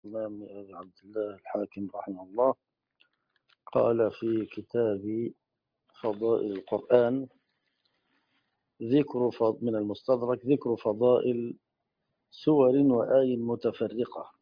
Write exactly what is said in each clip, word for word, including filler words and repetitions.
الإمام أبي عبد الله الحاكم رحمه الله قال في كتاب فضائل القرآن ذكر فض من المستدرك ذكر فضائل سور وآي متفرقة.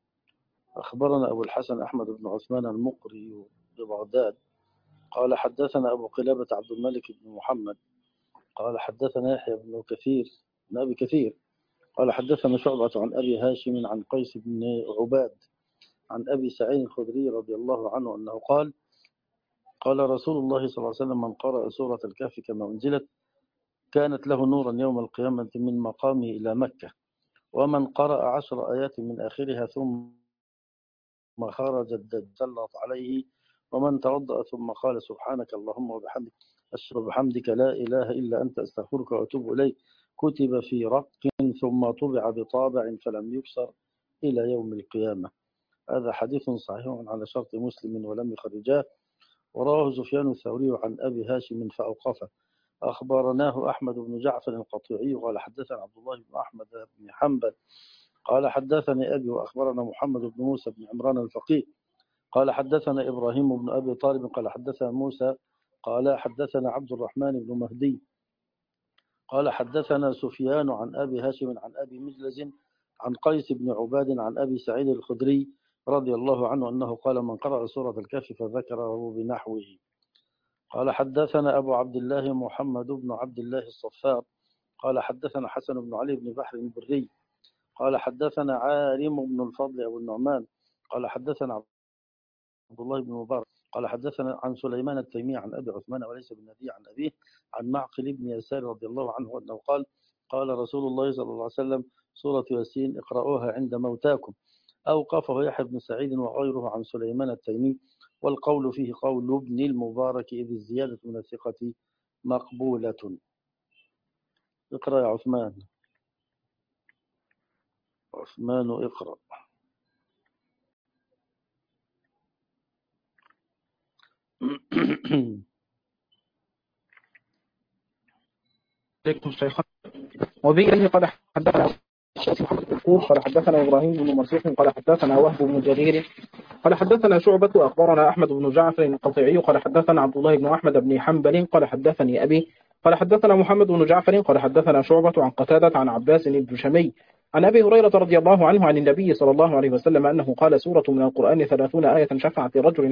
أخبرنا أبو الحسن أحمد بن عثمان المقري ببغداد قال حدثنا أبو قلابة عبد الملك بن محمد قال حدثنا يحيى بن كثير بن أبي كثير قال حدثنا شعبة عن أبي هاشم عن قيس بن عباد عن أبي سعيد الخدري رضي الله عنه أنه قال قال رسول الله صلى الله عليه وسلم من قرأ سورة الكهف كما أنزلت كانت له نورا يوم القيامة من مقامه إلى مكة، ومن قرأ عشر آيات من آخرها ثم خرج الدجال سلط عليه، ومن توضأ ثم قال سبحانك اللهم وبحمدك أشهد بحمدك لا إله إلا أنت أستغفرك وأتوب إليك كتب في رق ثم طبع بطابع فلم يكسر إلى يوم القيامة. هذا حديث صحيح على شرط مسلم ولم يخرجاه، ورواه سفيان الثوري عن أبي هاشم فأوقفه. أخبرناه أحمد بن جعفر القطيعي قال حدثنا عبد الله بن أحمد بن حنبل قال حدثني أبي، وأخبرنا محمد بن موسى بن عمران الفقيه قال حدثنا إبراهيم بن أبي طالب قال حدثنا موسى قال حدثنا عبد الرحمن بن مهدي قال حدثنا سفيان عن أبي هاشم عن أبي مجلز عن قيس بن عباد عن أبي سعيد الخدري رضي الله عنه أنه قال من قرأ سورة الكهف فذكره بنحوه. قال حدثنا أبو عبد الله محمد بن عبد الله الصفار قال حدثنا حسن بن علي بن بحر البري قال حدثنا عارم بن الفضل أبو النعمان قال حدثنا عبد الله بن مبارك قال حدثنا عن سليمان التيمي عن أبي عثمان وليس بن نبي عن أبيه عن معقل بن يسار رضي الله عنه أنه قال قال رسول الله صلى الله عليه وسلم سورة ياسين اقرأوها عند موتاكم. أوقفه يحيى بن سعيد وغيره عن سليمان التيمي، والقول فيه قول ابن المبارك إذ الزيادة من الثقة مقبولة. اقرأ يا عثمان. عثمان اقرأ. عليكم شيخنا. وبه قال حدثنا محمد بن قال حدثنا إبراهيم بن مرسوخ قال حدثنا وهب بن جرير قال حدثنا شعبة وأخبرنا أحمد بن جعفر القطيعي قال حدثنا عبد الله بن أحمد بن حنبل قال حدثني أبي قال حدثنا محمد بن جعفر قال حدثنا شعبة عن قتادة عن عباس بن شمي عن أبي هريرة رضي الله عنه عن النبي صلى الله عليه وسلم أنه قال سورة من القرآن ثلاثون آية شفعت رجل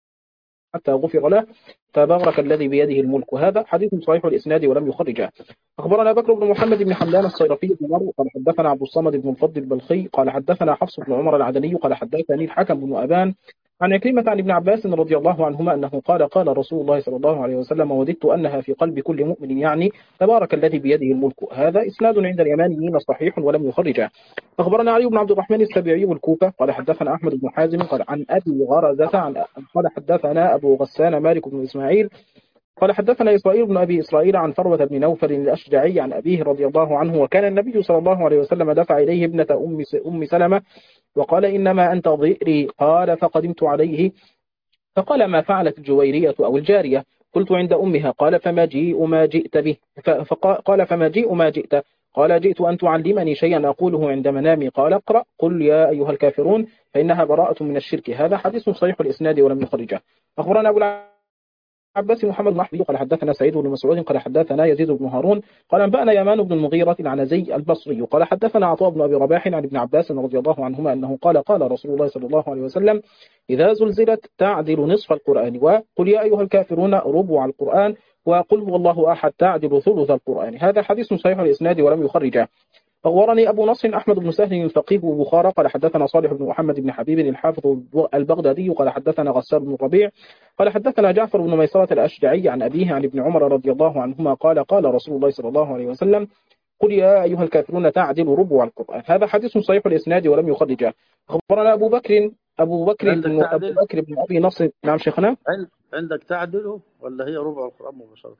حتى غفر له تبارك الذي بيده الملك. هذا حديث صحيح الإسناد ولم يخرجه. أخبرنا بكر بن محمد بن حمدان الصيرفي بن مرو قال حدثنا عبد الصمد بن الفضل البلخي قال حدثنا حفص بن عمر العدني قال حدثني الحكم بن أبان عن عكرمة عن ابن عباس رضي الله عنهما أنه قال قال رسول الله صلى الله عليه وسلم وددت أنها في قلب كل مؤمن يعني تبارك الذي بيده الملك. هذا إسناد عند اليمانيين صحيح ولم يخرجه. أخبرنا علي بن عبد الرحمن السبيعي والكوفة قال حدثنا أحمد بن حازم قال عن أبي غرزة عن قال حدثنا أبو غسان مالك بن إسماعيل قال حدثنا إسرائيل بن أبي إسرائيل عن فروة بن نوفل الأشجعي عن أبيه رضي الله عنه وكان النبي صلى الله عليه وسلم دفع إليه ابنة أم أم سلمة وقال إنما أنت ضئري قال فقدمت عليه فقال ما فعلت الجويرية أو الجارية قلت عند أمها قال فما جيء ما جئت به فقال فما جيء ما جئت قال جئت أن تعلمني شيئا أقوله عند منامي قال اقرأ قل يا أيها الكافرون فإنها براءة من الشرك. هذا حديث صحيح الإسناد ولم يخرجه. أخبرنا أبو عباس محمد محمد قال حدثنا سعيد بن مسعود قال حدثنا يزيد بن هارون قال أنبأنا يمان بن المغيرة العنزي البصري قال حدثنا عطاء بن أبي رباح عن ابن عباس رضي الله عنهما أنه قال قال رسول الله صلى الله عليه وسلم إذا زلزلت تعدل نصف القرآن وقل يا أيها الكافرون ربع القرآن وقل هو الله أحد تعدل ثلث القرآن. هذا حديث صحيح الإسناد ولم يخرجه. أخبرني أبو نصر أحمد بن سهل الفقيه بخارى قال حدثنا صالح بن محمد بن حبيب الحافظ البغدادي قال حدثنا غسان بن الربيع قال حدثنا جعفر بن ميسرة الأشجعي عن أبيه عن ابن عمر رضي الله عنهما قال قال رسول الله صلى الله عليه وسلم قل يا أيها الكافرون تعدل ربع القرآن. هذا حديث صحيح الإسناد ولم يخرجه. أخبرنا أبو بكر أبو بكر بن أبو بكر بن أبي نصر. نعم شيخنا. عندك تعدله ولا هي ربع القرآن مباشرة؟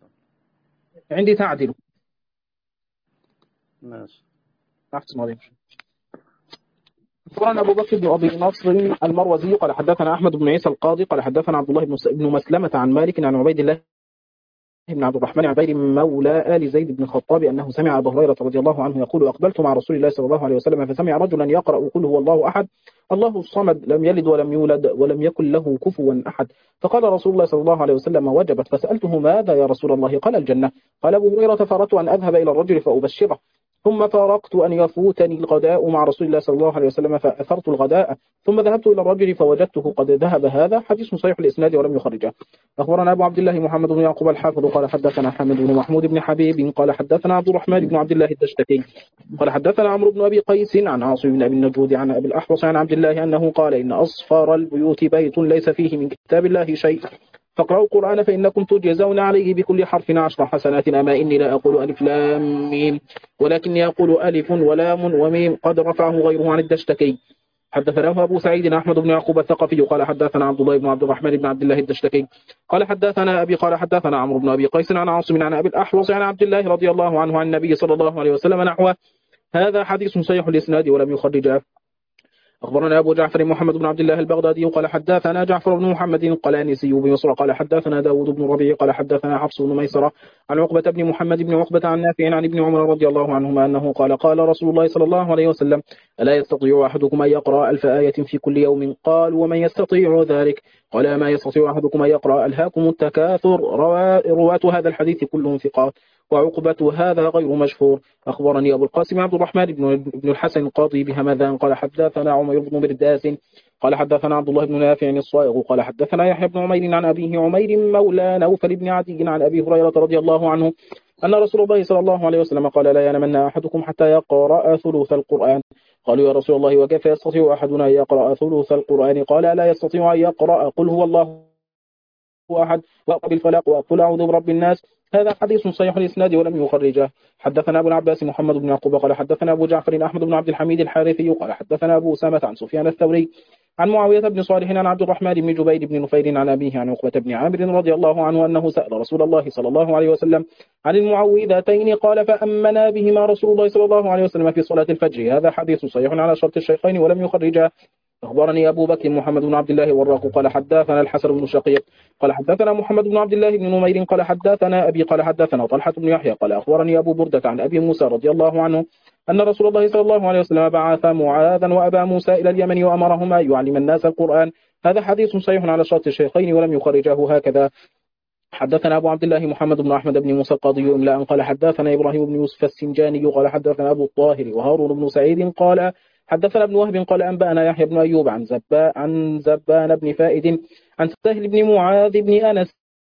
عندي تعدله. ماشي. أحسن عليك. أخبرنا أبو بكر بن أبي نصر المروزي قال حدثنا أحمد بن عيسى القاضي قال حدثنا عبد الله بن مسلمة عن مالك عن عبيد الله بن عبد الرحمن عبير مولى آل زيد بن الخطاب أنه سمع أبا هريرة رضي الله عنه يقول أقبلت مع رسول الله صلى الله عليه وسلم فسمع رجلا يقرأ قل هو الله أحد الله الصمد لم يلد ولم يولد ولم يكن له كفوا أحد. فقال رسول الله صلى الله عليه وسلم وجبت. فسألته ماذا يا رسول الله؟ قال الجنة. قال أبو هريرة فأردت أن أذهب إلى الرجل فأبشره، ثم فارقت أن يفوتني الغداء مع رسول الله صلى الله عليه وسلم فأثرت الغداء، ثم ذهبت إلى الرجل فوجدته قد ذهب. هذا حديث صحيح الإسناد ولم يخرجه. أخبرنا أبو عبد الله محمد بن يعقوب الحافظ قال حدثنا حامد بن محمود بن حبيب قال حدثنا عبد الرحمن بن عبد الله الدشتكي قال حدثنا عمرو بن أبي قيس عن عاصم بن أبي النجود عن أبي الأحوص عن عبد الله أنه قال إن أصفر البيوت بيت ليس فيه من كتاب الله شيء، فاقرأوا القرآن فإنكم تجزون عليه بكل حرف عشر حسنات. أما إني لا أقول ألف لام ميم ولكني أقول ألف ولام وميم. قد رفعه غيره عن الدشتكي. حدثنا أبو سعيد أحمد بن يعقوب الثقفي قال حدثنا عبد الله بن عبد الرحمن بن عبد الله الدشتكي قال حدثنا أبي قال حدثنا عمرو بن أبي قيس عن عاصم عن أبي الأحوص عن عبد الله رضي الله عنه عن النبي صلى الله عليه وسلم نحوه. هذا حديث صحيح الإسناد ولم يخرجه. أخبرنا أبو جعفر محمد بن عبد الله البغدادي قال حدثنا جعفر بن محمد القلانسي بمصر قال حدثنا داود بن ربيع قال حدثنا حفص بن ميسرة عن عقبة بن محمد بن عقبة عن نافع عن ابن عمر رضي الله عنهما أنه قال قال رسول الله صلى الله عليه وسلم ألا يستطيع أحدكم أن يقرأ ألف آية في كل يوم؟ قال ومن يستطيع ذلك؟ قال ما يستطيع أحدكم أن يقرأ ألهاكم التكاثر. رواة هذا الحديث كلهم ثقات وعقبة هذا غير مشهور. أخبرني أبو القاسم عبد الرحمن بن الحسن القاضي بهمذان قال حدثنا عمير بن مرداس قال حدثنا عبد الله بن نافع الصائغ قال حدثنا يحيى بن عمير عن أبيه عمير مولى نوفل بن عدي عن أبي هريرة رضي الله عنه أن رسول الله صلى الله عليه وسلم قال لا ينامن أحدكم حتى يقرأ ثلث القرآن. قالوا يا رسول الله وكيف يستطيع أحدنا أن يقرأ ثلث القرآن؟ قال لا يستطيع أن يقرأ قل هو الله أحد وأقرأ بالفلق وأقول أعوذ برب الناس. هذا حديث صحيح الإسناد ولم يخرجه. حدثنا أبو العباس محمد بن يعقوب قال حدثنا أبو جعفر أحمد بن عبد الحميد الحارثي قال حدثنا أبو أسامة عن سفيان الثوري عن معاوية بن صالح عن عبد الرحمن بن جبير بن نفير عن أبيه عن عقبة بن عامر رضي الله عنه أنه سأل رسول الله صلى الله عليه وسلم عن المعوذتين قال فأمنا بهما رسول الله صلى الله عليه وسلم في صلاة الفجر. هذا حديث صحيح على شرط الشيخين ولم يخرجه. أخبرني أبو بكر محمد بن عبد الله والراق قال حدثنا الحسن بن شقيق قال حدثنا محمد بن عبد الله بن نمير قال حدثنا أبي قال حدثنا طلحة بن يحيى قال أخبرني أبو بردة عن أبي موسى رضي الله عنه أن رسول الله صلى الله عليه وسلم بعث معاذا وأبا موسى إلى اليمن وأمرهما يعلم الناس القرآن. هذا حديث صحيح على شرط الشيخين ولم يخرجه. هكذا حدثنا أبو عبد الله محمد بن أحمد بن موسى القاضي إملاء قال حدثنا إبراهيم بن يوسف السنجاني قال حدثنا أبو الطاهر وهارون بن سعيد قال حدثنا ابن وهب قال أنبأنا يحيى بن أيوب عن زبان عن زبان بن فائد عن سهل بن معاذ بن أنس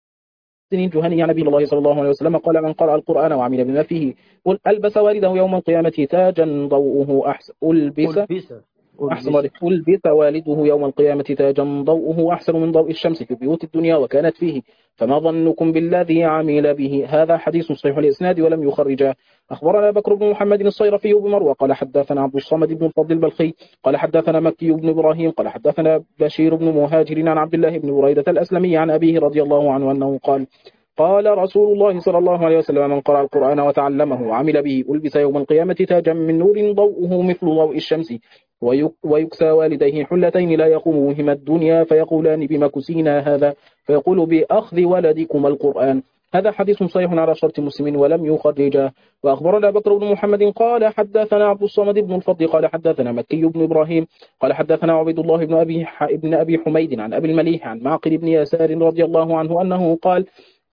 الجهني عن نبي الله صلى الله عليه وسلم قال من قرأ القرآن وعمل بما فيه ألبس والده يوم القيامة تاجا ضوءه أحسن ألبس أحسن ألبس والده يوم القيامة تاجا ضوءه أحسن من ضوء الشمس في بيوت الدنيا وكانت فيه فما ظنكم بالذي عمل به. هذا حديث صحيح الإسناد ولم يخرجه. أخبرنا بكر بن محمد الصيرفي بمروى قال حدثنا عبد الصمد بن الفضل البلخي قال حدثنا مكي بن إبراهيم قال حدثنا بشير بن مهاجر عن عبد الله بن بريدة الأسلمي عن أبيه رضي الله عنه أنه قال قال رسول الله صلى الله عليه وسلم من قرأ القرآن وتعلمه وعمل به ألبس يوم القيامة تاجا من نور ضوءه مثل ضوء الشمس ويكسى والديه حلتين لا يقوم بهما الدنيا فيقولان بما كسينا هذا فيقول بأخذ ولدكم القرآن. هذا حديث صحيح على شرط مسلم ولم يخرجه. وأخبرنا بكر بن محمد قال حدثنا عبد الصمد بن الفضل قال حدثنا مكي بن إبراهيم قال حدثنا عبيد الله بن أبي ابن أبي حميد عن أبي المليح عن معقل بن يسار رضي الله عنه أنه قال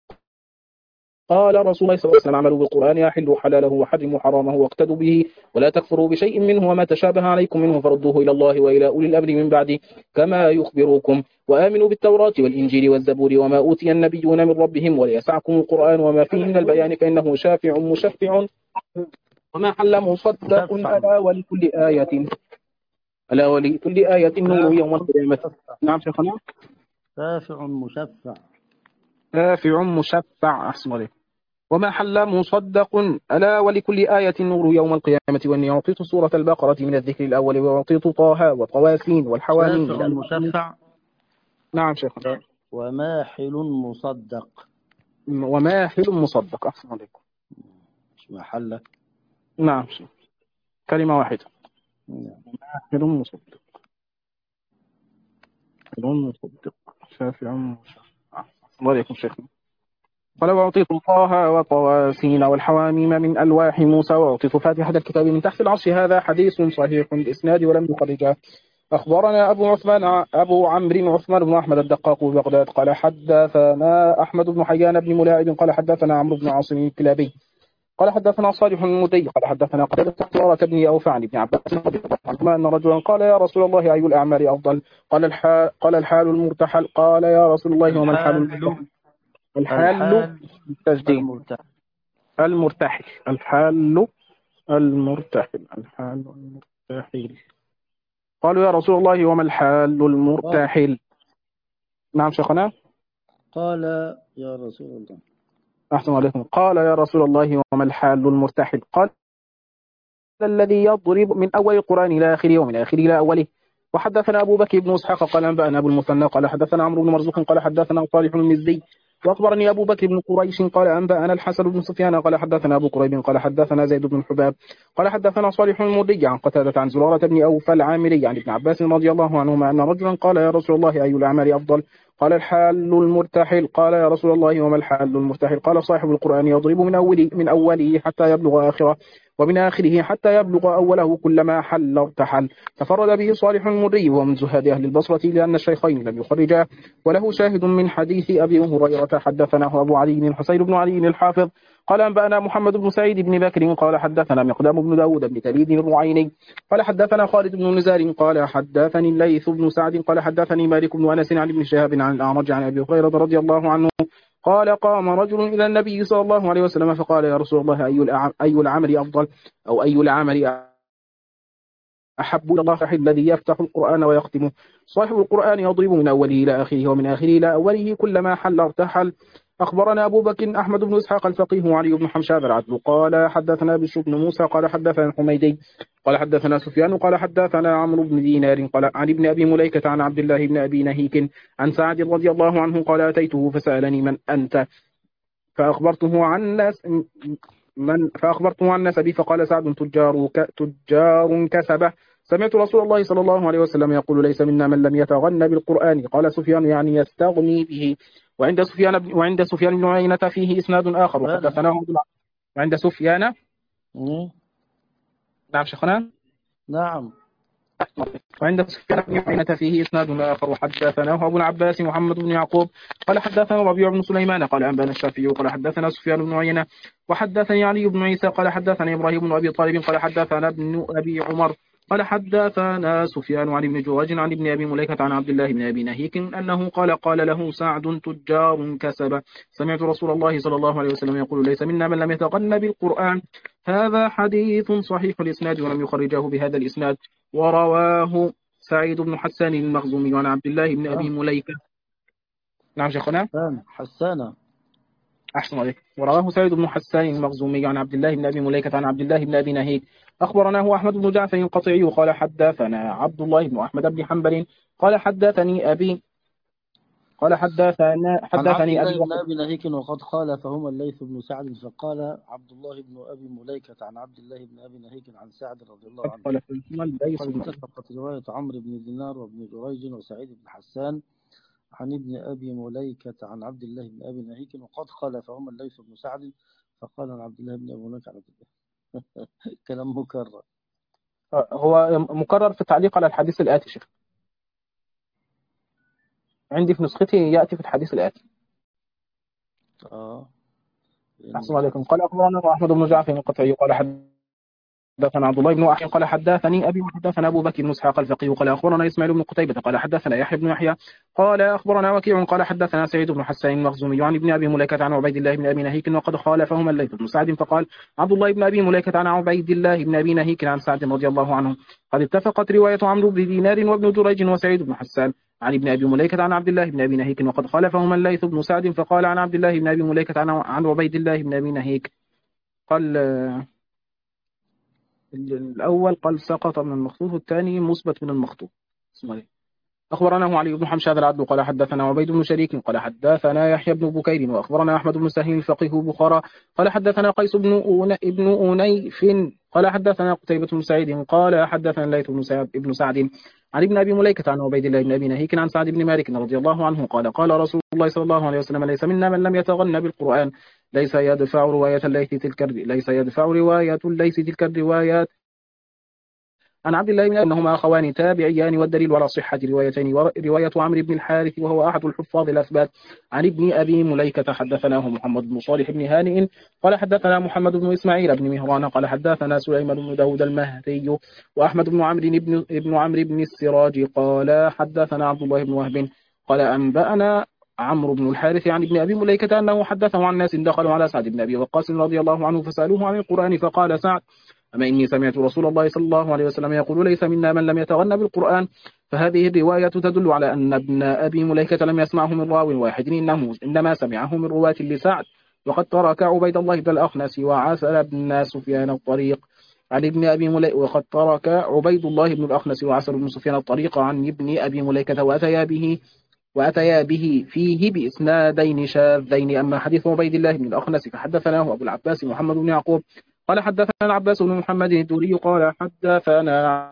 قال رسول الله صلى الله عليه وسلم اعملوا بالقرآن يحل حلاله وحرموا حرامه واقتدوا به ولا تكفروا بشيء منه وما تشابه عليكم منه فردوه إلى الله وإلى أولي الأمر من بعد كما يخبركم وآمنوا بالتوراة والإنجيل والزبور وما أوتي النبيون من ربهم وليسعكم القرآن وما فيه من البيان فإنه شافع مشفع وما حل مصدق ألا ولكل آية ألا ولكل آية نور يوم القيامة. نعم شيخنا. شافع مشفع شافع مشفع أحسن عليك. وما حل مصدق ألا ولكل آية نور يوم القيامة. وأني أعطيت سورة البقرة من الذكر الأول وأعطيت طه وطواسين والحوامين. شافع مشفع. نعم شيخ. وماحل مصدق. وماحل مصدق أحسن عليكم. محل. نعم شيخ. كلمة واحدة. ماحل مصدق. ماحل مصدق. شافع مشفع. أحسن عليكم شيخنا. قال وأعطيت طه وطواسين والحواميم من ألواح موسى وأعطيت فاتحة الكتاب من تحت العرش. هذا حديث صحيح الإسناد ولم يخرجه. أخبرنا أبو عثمان أبو عمرو عثمان بن أحمد الدقاق ببغداد قال حدثنا أحمد بن حيان بن ملاعب قال حدثنا عمرو بن عاصم الكلابي قال حدثنا صالح المدي قال حدثنا قتادة عن بن أوفى عن ابن عباس رضي الله عنهما أن رجلا قال يا رسول الله أي الأعمال أفضل؟ قال الحال قال الحال المرتحل. قال يا رسول الله وما الحال الحال المرتحل؟ الحال الحال بالتجديد المرتاح. المرتحل الحال المرتحل الحال المرتحل. قالوا يا رسول الله وما الحال المرتحل؟ نعم شيخنا. قال يا رسول الله. أحسن عليكم. قال يا رسول الله وما الحال المرتحل؟ قال الذي يضرب من أول القرآن إلى آخره ومن آخره إلى أوله. وحدثنا أبو بكر بن إسحاق قال أنبأنا أبو المثنى قال حدثنا عمرو بن مرزوق قال حدثنا صالح المزي وأخبرني أبو بكر بن قريش قال أنبأنا الحسن بن سفيان قال حدثنا أبو كريب قال حدثنا زيد بن حباب قال حدثنا صالح المري عن قتادة عن زرارة بن أوفى العامري عن ابن عباس رضي الله عنهما أن رجلا قال يا رسول الله أي الأعمال أفضل؟ قال الحال المرتحل. قال يا رسول الله وما الحال المرتحل؟ قال صاحب القرآن يضرب من أوله من أوله حتى يبلغ آخره ومن آخره حتى يبلغ أوله كلما حل ارتحل. تفرد به صالح المري وهو من زهاد أهل البصرة لأن الشيخين لم يخرجاه. وله شاهد من حديث أبي هريرة حدثناه أبو علي بن الحسين بن علي الحافظ قال أنبأنا محمد بن سعيد بن بكر قال حدثنا مقدام بن داود بن تليد الرعيني قال حدثنا خالد بن نزار قال حدثني الليث بن سعد قال حدثني مالك بن أنس عن ابن شهاب عن الأعرج عن أبي هريرة رضي الله عنه قال قام رجل إلى النبي صلى الله عليه وسلم فقال يا رسول الله أي أي العمل أفضل أو أي العمل أحب إلى الله الذي يفتح القرآن ويختمه؟ صاحب القرآن يضرب من أوله إلى آخره ومن آخره إلى أوله كلما حل ارتحل. أخبرنا أبو بكر أحمد بن إسحاق الفقيه وعلي بن حمشاد العدل قال حدثنا بشر بن موسى قال حدثنا الحميدي قال حدثنا سفيان قال حدثنا عمرو بن دينار قال عن ابن أبي مليكة عن عبد الله بن أبي نهيك عن سعد رضي الله عنه قال أتيته فسألني من أنت فأخبرته عن الناس من فأخبرته عن نسبي فقال سعد تجار تجار كسبه. سمعت رسول الله صلى الله عليه وسلم يقول ليس منا من لم يتغنى بالقرآن. قال سفيان يعني يستغني به. وعند سفيان وعند سفيان بن عيينة فيه إسناد آخر وحدثناه وعند سفيان. نعم شيخنا. نعم. وعند سفيان بن عيينة فيه إسناد آخر وحدثناه أبو العباس محمد بن يعقوب قال حدثنا ربيع بن سليمان قال أنبأنا الشافعي قال حدثنا سفيان بن عيينة وحدثني علي بن عيسى قال حدثني إبراهيم بن أبي طالب قال حدثنا ابن أبي عمر قال حدثنا سفيان عن ابن جواج عن ابن أبي مليكة عن عبد الله بن أبي نهيك أنه قال قال له سعد تجار كسب سمعت رسول الله صلى الله عليه وسلم يقول ليس منا من لم يتغنى بالقرآن. هذا حديث صحيح الإسناد ولم يخرجه بهذا الإسناد. ورواه سعيد بن حسان المخزومي عن عبد الله بن أبي مليكة. نعم شيخنا. حسان. أحسن عليك. ورواه سعيد بن حسان المخزومي عن عبد الله بن أبي مليكة عن عبد الله بن أبي نهيك. أخبرناه أحمد بن جعفر القطعي قال حدثنا عبد الله بن أحمد بن حنبل قال حدثني أبي قال حدثنا حدثني أبي بن أبي نهيك وقد خالفهما الليث بن سعد فقال عبد الله بن أبي مليكة عن عبد الله بن أبي نهيك عن سعد رضي الله عنه. قد اتفقت رواية عمرو بن دينار وابن جريج وسعيد بن حسان عن ابن أبي مليكة عن عبد الله بن أبي نهيك وقد خالفهما الليث بن سعد فقال عن عبد الله بن أبي مليكة عن عبد الله. كلام مكرر. هو مكرر في التعليق على الحديث الآتي شيخ. عندي في نسختي يأتي في الحديث الآتي. آه. أحسن عليكم. قال أخبرنا أحمد بن جعفر القطعي قال حدثنا عبد الله بن أحيان قال حدثني أبي وحدثنا أبو بكر بن إسحاق الفقيه قال أخبرنا إسماعيل بن قتيبة قال حدثنا يحيى بن يحيى قال أخبرنا وكيع قال حدثنا سعيد بن حسان المخزومي عن ابن أبي مليكة عن عبيد الله بن أبي نهيك وقد خالفهما الليث بن سعد فقال عبد الله بن أبي مليكة عن عبيد الله بن أبي نهيك عن سعد رضي الله عنه. قد اتفقت رواية عمرو بن دينار وابن جريج وسعيد بن حسان عن ابن أبي مليكة عن عبد الله بن أبي نهيك وقد خالفهما الليث بن سعد فقال عن عبد الله بن أبي مليكة عن عن عبيد الله بن أبي نهيك. قال الأول قال سقط من المخطوط والثاني مثبت من المخطوط. أخبرنا علي بن حمشاد العدل قال حدثنا عبيد بن شريك قال حدثنا يحيى بن بكير وأخبرنا أحمد بن سهيل الفقيه بخارى قال حدثنا قيس بن أون ابن أنيف قال حدثنا قتيبة بن سعيد قال حدثنا الليث بن سعد ابن سعد عن ابن أبي مليكة عن عبيد الله بن أبي نهيك عن سعد بن مالك رضي الله عنه قال قال رسول الله صلى الله عليه وسلم ليس منا من لم يتغنى بالقرآن ليس يدفع رواية الليث تلك ليس يدفع رواية الليث تلك الروايات عن عبد الله بن أنهما أخوان تابعيان والدليل على صحة روايتين رواية عمرو بن الحارث وهو أحد الحفاظ الأثبات عن ابن أبي مليكة حدثناه محمد بن صالح بن هانئ قال حدثنا محمد بن إسماعيل بن مهران قال حدثنا سليمان بن داود المهري وأحمد بن عمرو بن ابن عمرو بن السراج قال حدثنا عبد الله بن وهب قال أنبأنا عمرو بن الحارث عن ابن أبي مليكة أنه حدثه عن ناس دخلوا على سعد بن أبي وقاص رضي الله عنه فسألوه عن القرآن فقال سعد أما إني سمعت رسول الله صلى الله عليه وسلم يقول ليس منا من لم يتغنى بالقرآن فهذه الرواية تدل على أن ابن أبي مليكة لم يسمعه من راو واحد إنه إنما سمعه من رواة لسعد وقد ترك عبيد الله بن الأخنس وعسل بن سفيان الطريق عن ابن أبي مليكة وقد ترك عبيد الله بن الأخنس وعسل بن سفيان الطريق عن ابن أبي مليكة وأتيا به وأتيا به فيه بإسنادين شاذين أما حديث عبيد الله بن الأخنس فحدثناه أبو العباس محمد بن يعقوب قال حدثنا العباس بن محمد الدوري قال حدثنا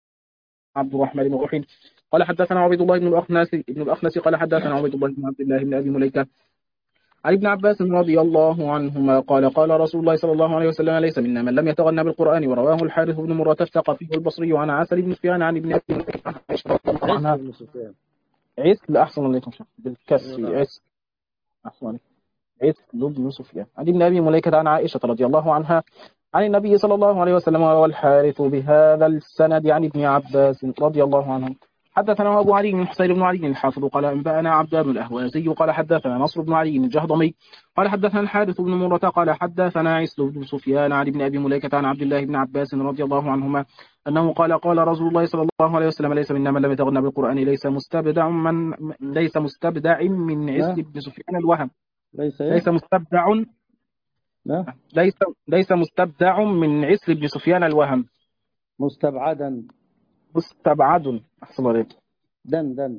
عبد الرحمن بن روح قال حدثنا عبيد الله بن الأخنس بن الأخنس قال حدثنا عبيد الله بن عبد الله بن أبي مليكة عن ابن عباس رضي الله عنهما قال قال رسول الله صلى الله عليه وسلم ليس منا من لم يتغنى بالقرآن ورواه الحارث بن مرة الثقفي البصري عن عسل بن سفيان عن ابن أبي مليكة عيسى بن سفيان عسل أحسن عليكم بالكسر عسل أحسن عليكم عسل بن سفيان عن ابن أبي مليكة عن عائشة رضي الله عنها عن النبي صلى الله عليه وسلم والحارث بهذا السند عن ابن عباس رضي الله عنه حدثنا أبو علي بن حسين بن علي الحافظ قال أنبأنا عبدان الأهوازي قال حدثنا نصر بن علي الجهضمي قال حدثنا الحارث بن مرة قال حدثنا عسل بن سفيان عن ابن أبي مليكة عن عبد الله بن عباس رضي الله عنهما أنه قال قال رسول الله صلى الله عليه وسلم ليس منا من لم يتغنى بالقرآن ليس مستبدع من ليس مستبدع من عسل بن سفيان الوهم ليس ليس مستبدع لا ليس ليس مستبدع من عسل بن سفيان الوهم مستبعدا مستبعد أحسن عليك دن دن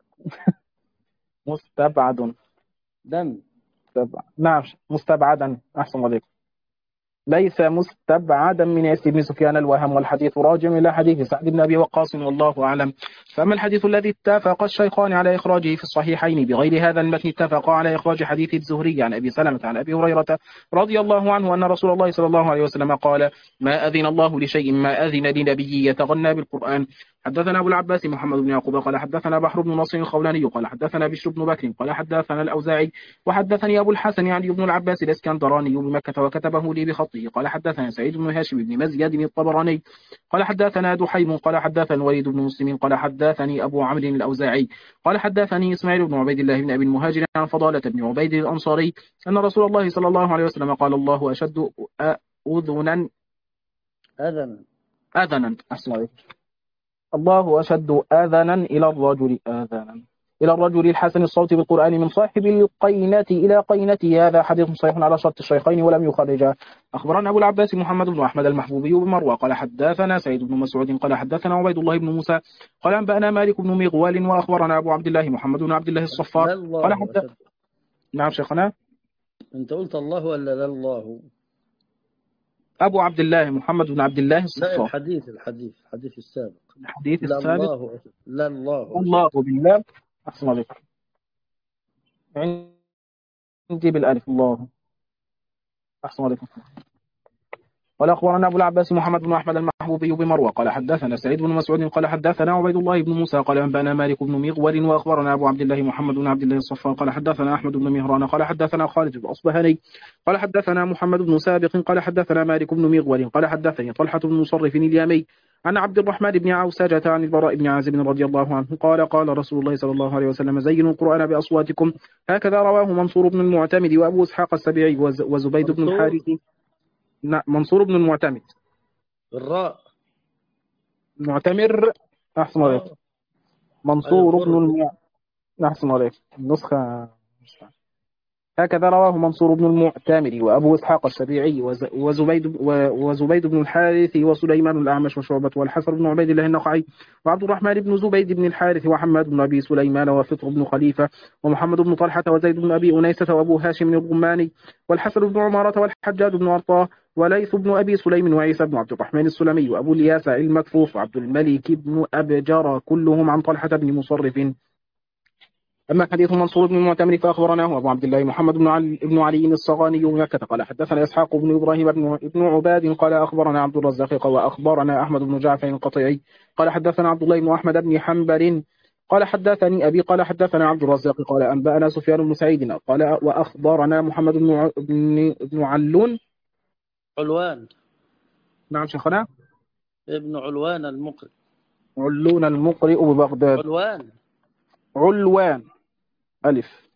مستبعد دن مستبعد. نعم مستبعدا أحسن عليك ليس مستبعدا من عسل بن سفيان الوهم والحديث راجع إلى حديث سعد بن أبي وقاص والله أعلم فأما الحديث الذي اتفق الشيخان على إخراجه في الصحيحين بغير هذا المتن اتفق على إخراج حديث الزهري عن أبي سلمة عن أبي هريرة رضي الله عنه أن رسول الله صلى الله عليه وسلم قال ما أذن الله لشيء ما أذن لنبي يتغنى بالقرآن حدثنا أبو العباس محمد بن يعقوب قال حدثنا بحر بن نصر الخولاني قال حدثنا بشر بن بكر قال حدثنا الأوزاعي وحدثني أبو الحسن يعني ابن العباس الإسكندراني بمكة وكتبه لي بخطه قال حدثنا سعيد بن هاشم بن مزيد الطبراني قال حدثنا دحيم قال حدثنا الوليد بن مسلم قال حدثني أبو عمرو الأوزاعي قال حدثني إسماعيل بن عبيد الله بن أبي المهاجر عن فضالة بن عبيد الأنصاري أن رسول الله صلى الله عليه وسلم قال الله أشد أذنا أذنا أذنا أحسن عليك الله أشد آذانا إلى الرجل آذانا إلى الرجل الحسن الصوت بالقرآن من صاحب القينة إلى قينته هذا حديث صحيح على شرط الشيخين ولم يخرجا أخبرنا أبو العباس محمد بن أحمد المحبوبي بمروى قال حدثنا سعيد بن مسعود قال حدثنا عبيد الله بن موسى قال أنبأنا مالك بن مغوال وأخبرنا أبو عبد الله محمد بن عبد الله الصفار قال حدث نعم شيخنا أنت قلت الله ولا لا الله أبو عبد الله محمد بن عبد الله الصفار لا الحديث الحديث الحديث السابق الحديث لا السابق الله لا الله الله بالله أحسن عليك عندي بالألف الله أحسن عليكم قال أخبرنا أبو العباس محمد بن أحمد المحبوبي بمروى قال حدثنا سعيد بن مسعود قال حدثنا عبيد الله بن موسى قال أنبأنا مالك بن مغول وأخبرنا أبو عبد الله محمد بن عبد الله الصفار قال حدثنا أحمد بن مهران قال حدثنا خالد الأصبهاني قال حدثنا محمد بن سابق قال حدثنا مالك بن مغول قال حدثني طلحة بن مصرف اليامي عن عبد الرحمن بن عوسجة عن البراء بن عازب رضي الله عنه قال قال رسول الله صلى الله عليه وسلم زينوا القرآن بأصواتكم هكذا رواه منصور بن المعتمد وأبو إسحاق السبيعي وزبيد بن الحارث منصور بن المعتمد الراء معتمر أحسن عليك منصور بن المع أحسن عليك النسخة هكذا رواه منصور بن المعتمر وأبو إسحاق السبيعي وزبيد وزبيد بن الحارث وسليمان الأعمش وشعبة والحسن بن عبيد الله النخعي وعبد الرحمن بن زبيد بن الحارث وحماد بن أبي سليمان وفطر بن خليفة ومحمد بن طلحة وزيد بن أبي أنيسة وأبو هاشم الغماني والحسن بن عمارة والحجاج بن أرطاه وليث بن أبي سليم وعيسى بن عبد الرحمن السلمي وأبو الياسع المكفوف وعبد الملك بن أبجر كلهم عن طلحة بن مصرف. أما حديث منصور بن المعتمر فأخبرناه أبو عبد الله محمد بن علي, بن علي الصغاني بمكة قال حدثنا إسحاق بن إبراهيم بن, بن عباد قال أخبرنا عبد الرزاق وأخبرنا أحمد بن جعفر القطيعي قال حدثنا عبد الله بن أحمد بن حنبل قال حدثني أبي قال حدثنا عبد الرزاق قال أنبأنا سفيان بن سعيد قال وأخبرنا محمد بن بن, بن علون. علوان. نعم شيخنا. ابن علوان المقرئ. علون المقرئ ببغداد. علوان. علوان ألف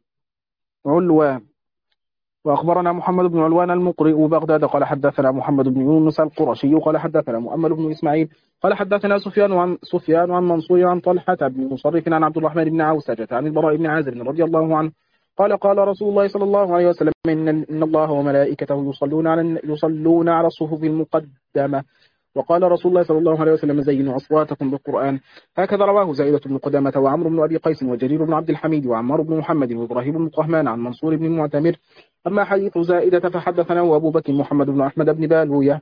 علوان. وأخبرنا محمد بن علوان المقرئ ببغداد قال حدثنا محمد بن يونس القرشي قال حدثنا مؤمل بن إسماعيل قال حدثنا سفيان عن سفيان عن منصور عن طلحة بن مصرف عن عبد الرحمن بن عوسجة عن البراء بن عازب رضي الله عنه قال قال رسول الله صلى الله عليه وسلم إن, إن الله وملائكته يصلون على يصلون على الصفوف المقدمة. وقال رسول الله صلى الله عليه وسلم زينوا أصواتكم بالقرآن. هكذا رواه زائدة بن قدامة وعمرو بن أبي قيس وجرير بن عبد الحميد وعمار بن محمد وإبراهيم بن طهمان عن منصور بن المعتمر. أما حديث زائدة فحدثنا أبو بكر محمد بن أحمد بن بالوية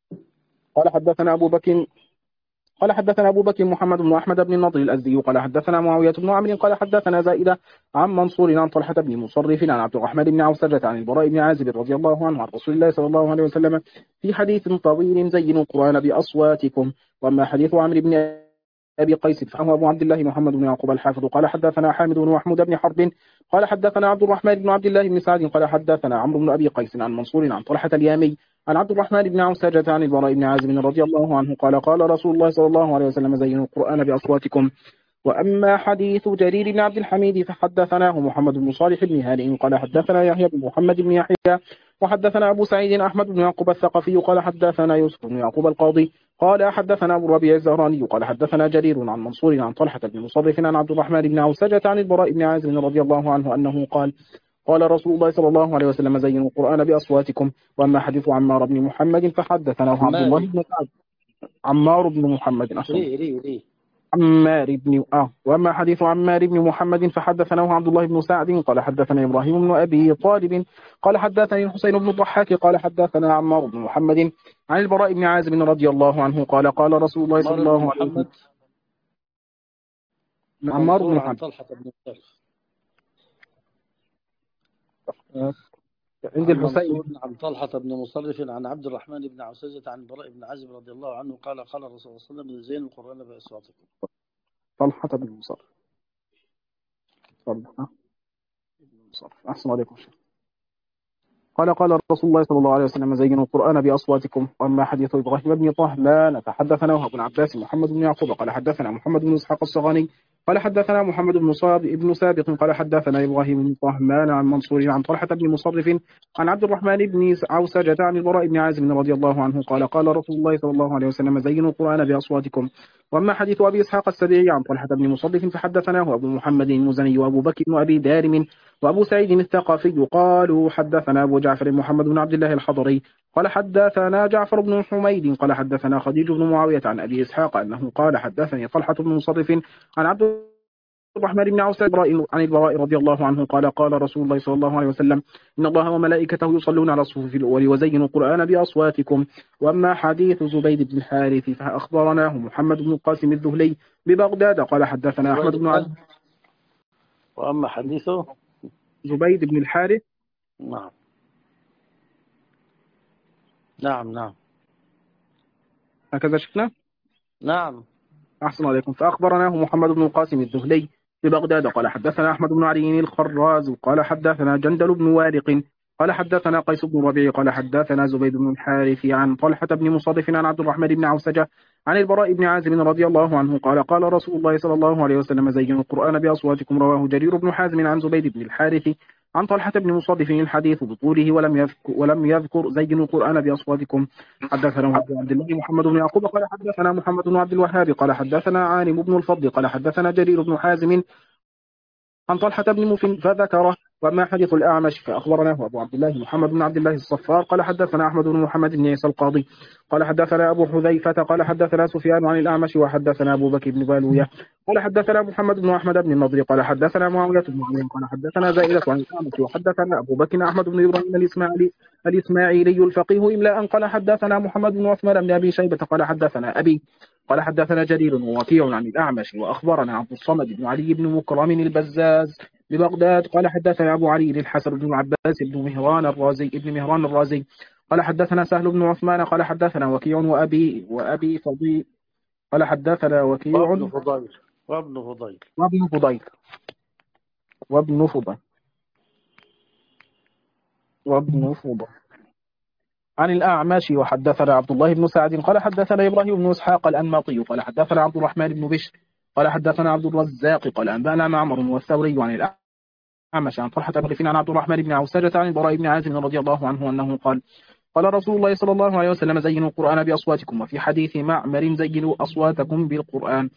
قال حدثنا أبو بكر قال حدثنا أبو بكر محمد بن أحمد بن النضر الأزدي قال حدثنا معاوية بن عمرو قال حدثنا زائدة عن منصور عن طلحة بن مصرف عن عبد الرحمن بن عوسجة عن البراء بن عازب رضي الله عنه عن رسول الله صلى الله عليه وسلم في حديث طويل زينوا القرآن بأصواتكم. وأما حديث عمرو بن أبي قيس فهو أبو عبد الله محمد بن يعقوب الحافظ قال حدثنا حامد بن محمود بن حرب قال حدثنا عبد الرحمن بن عبد الله بن سعد قال حدثنا عمرو بن أبي قيس عن منصور عن طلحة اليامي عن عبد الرحمن بن عوسجة عن البراء بن عازب رضي الله عنه قال قال رسول الله صلى الله عليه وسلم زينوا القرآن بأصواتكم. وأما حديث جرير بن عبد الحميد فحدثناه محمد بن صالح بن هانئ قال حدثنا يحيى بن محمد بن يحيى وحدثنا أبو سعيد أحمد بن يعقوب الثقفي قال حدثنا يوسف بن يعقوب القاضي قال حدثنا أبو الربيع الزهراني قال حدثنا جرير عن منصور عن طلحة بن مصرف عن عبد الرحمن بن عوسجة عن البراء بن عازب رضي الله عنه أنه قال قال رسول الله صلى الله عليه وسلم زينوا القرآن بأصواتكم. وأما حديث عمار بن محمد فحدثنا عبد الله بن سعد عمار بن محمد أصلا ليه ليه ليه عمار بن آه وأما حديث عمار بن محمد فحدثناه عبد الله بن سعد قال حدثنا إبراهيم بن أبي طالب قال حدثني الحسين بن الضحاك قال حدثنا عمار بن محمد عن البراء بن عازب رضي الله عنه قال قال رسول الله صلى الله عليه وسلم عمار بن محمد طلحة بن مصرف عند الحسين عن طلحة بن مصرف عن عبد الرحمن بن عوسجة عن البراء بن عازب رضي الله عنه قال قال الرسول صلى الله عليه وسلم زينوا القرآن بأصواتكم. طلحة بن مصرف طلحة بن مصرف أحسن عليكم شيخ. قال قال رسول الله صلى الله عليه وسلم زينوا القرآن بأصواتكم. وأما حديث إبراهيم بن طهمان فحدثنا ابن عباس محمد بن يعقوب قال حدثنا محمد بن إسحاق الصغاني قال حدثنا محمد بن صاب ابن سابق قال حدثنا إبراهيم بن طهمان عن منصور عن طلحة بن مصرف عن عبد الرحمن بن عوسجة عن البراء بن عازب رضي الله عنه قال قال رسول الله صلى الله عليه وسلم زينوا القرآن بأصواتكم. وأما حديث أبي إسحاق السبيعي عن طلحة بن مصرف فحدثناه أبو محمد المزني وأبو بكر بن أبي دارم وأبو سعيد الثقفي قالوا حدثنا أبو جعفر محمد بن عبد الله الحضري قال حدثنا جعفر بن حميد قال حدثنا خديج بن معاوية عن أبي إسحاق أنه قال حدثني طلحة بن مصرف عن عبد الرحمن بن عوف عن البراء رضي الله عنه قال قال رسول الله صلى الله عليه وسلم إن الله وملائكته يصلون على الصفوف الأول وزينوا القرآن بأصواتكم. وأما حديث زبيد بن الحارث فأخبرناه محمد بن القاسم الذهلي ببغداد قال حدثنا أحمد بن علي. وأما حديثه زبيد بن الحارث نعم نعم نعم هكذا شفنا نعم أحسن عليكم. فأخبرناه محمد بن القاسم الذهلي ببغداد قال حدثنا أحمد بن علي الخراز قال حدثنا جندل بن وارق قال حدثنا قيس بن ربيع قال حدثنا زبيد بن الحارث عن طلحة بن مصرف عن عبد الرحمن بن عوسجة عن البراء بن عازب رضي الله عنه قال قال رسول الله صلى الله عليه وسلم زينوا القرآن بأصواتكم. رواه جرير بن حازم عن زبيد بن الحارث عن طلحة بن مصرف الحديث بطوله ولم يذكر, ولم يذكر زينوا القرآن بأصواتكم. حدثنا عبد الله محمد بن يعقوب قال حدثنا محمد بن عبد الوهاب قال حدثنا عالم بن الفضل قال حدثنا جرير بن حازم عن طلحة بن مفن فذكره وأما حديث الأعمش فأخبرناه أبو عبد الله محمد بن عبد الله الصفار قال حدثنا أحمد بن محمد بن عيسى القاضي قال حدثنا أبو حذيفة قال حدثنا سفيان عن الأعمش وحدثنا أبو بكر بن بالوية قال حدثنا محمد بن أحمد بن النضر قال حدثنا معاوية بن عمرو قال حدثنا زائدة عن الأعمش وحدثنا أبو بكر أحمد بن إبراهيم الإسماعيلي الإسماعيلي الفقيه إملاء قال حدثنا محمد بن عثمان بن أبي شيبة قال حدثنا أبي قال حدثنا جرير ووكيع عن الأعمش وأخبرنا عبد الصمد بن علي بن مكرم البزاز ببغداد قال حدثنا أبو علي الحسن بن العباس بن مهران الرازي ابن مهران الرازي قال حدثنا سهل بن عثمان قال حدثنا وكيع وأبي وأبي فضيل قال حدثنا وكيع وابن فضيل وابن فضيل وابن فضيل وابن فضيل وابن فضيل عن الأعمش وحدثنا عبد الله بن سعد قال حدثنا إبراهيم بن إسحاق الأنماطي قال حدثنا عبد الرحمن بن بشر قال حدثنا عبد الرزاق قال أنبأنا معمر والثوري عن الأعمش عن طلحة بن غفين عن عبد الرحمن بن عوسجة عن البراء بن عازم رضي الله عنه أنه قال قال رسول الله صلى الله عليه وسلم زينوا القرآن بأصواتكم وفي حديث معمر زينوا أصواتكم بالقرآن.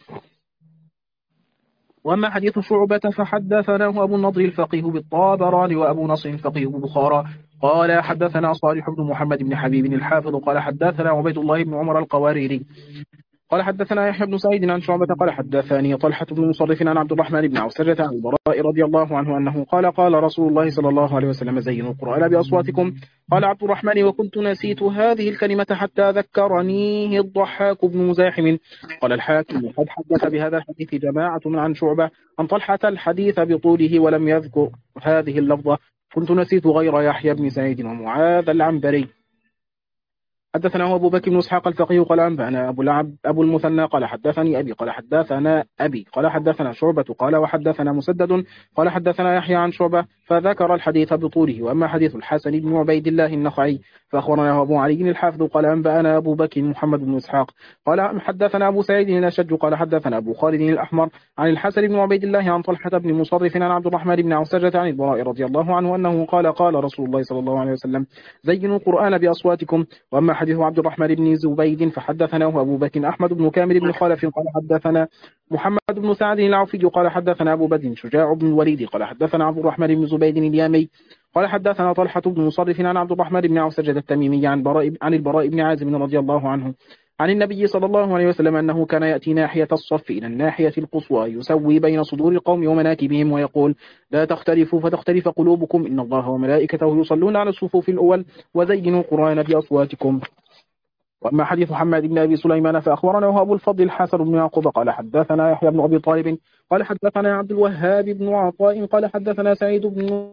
وأما حديث شعبة فحدثناه أبو النضر الفقيه بالطابراني وأبو نصر الفقيه ببخارى قال حدثنا صالح بن محمد بن حبيب الحافظ قال حدثنا عبيد الله بن عمر القواريري قال حدثنا يحيى بن سعيد عن شعبة قال حدثني طلحة بن مصرف عن عبد الرحمن بن عوسجة عن البراء رضي الله عنه أنه قال قال رسول الله صلى الله عليه وسلم زينوا القرآن بأصواتكم. قال عبد الرحمن وكنت نسيت هذه الكلمة حتى ذكرنيه الضحاك بن مزاحم. قال الحاكم قد حدث بهذا الحديث جماعة عن شعبة عن طلحة الحديث بطوله ولم يذكر هذه اللفظة كنت نسيت غير يحيى بن سعيد ومعاذ العنبري. حدثنا أبو بكر بن إسحاق الفقيه قال أنبأنا أبو العب أبو المثنى قال حدثني أبي قال حدثنا أبي قال حدثنا شعبة قال وحدثنا مسدد قال حدثنا يحيى عن شعبة فذكر الحديث بطوله. وأما حديث الحسن بن عبيد الله النخعي فأخبرنا أبو علي الحافظ قال أنبأنا أبو بكر محمد بن إسحاق قال حدثنا أبو سعيد الأشج قال حدثنا أبو خالد الأحمر عن الحسن بن عبيد الله عن طلحة بن مصرف عن عبد الرحمن بن عوسجة عن البراء رضي الله عنه أنه قال قال رسول الله صلى الله عليه وسلم زينوا القرآن بأصواتكم. وأما حديث عبد الرحمن بن زبيد فحدثناه أبو بكر أحمد بن كامل بن خلف قال حدثنا محمد بن سعد العوفي قال حدثنا أبو بدر شجاع بن الوليد قال حدثنا عبد الرحمن بن زبيد اليامي قال حدثنا طلحة بن مصرف عن عبد الرحمن بن عوسجة التميمي عن براء عن البراء بن عازم رضي الله عنه عن النبي صلى الله عليه وسلم أنه كان يأتي ناحية الصف إلى الناحية القصوى يسوي بين صدور القوم ومناكبهم ويقول لا تختلفوا فتختلف قلوبكم إن الله وملائكته يصلون على الصفوف الأول وزينوا القرآن بأصواتكم. وأما حديث محمد بن أبي سليمان فأخبرنا أبو الفضل الحسن بن يعقوب قال حدثنا يحيى بن أبي طالب قال حدثنا عبد الوهاب بن عطاء قال حدثنا سعيد بن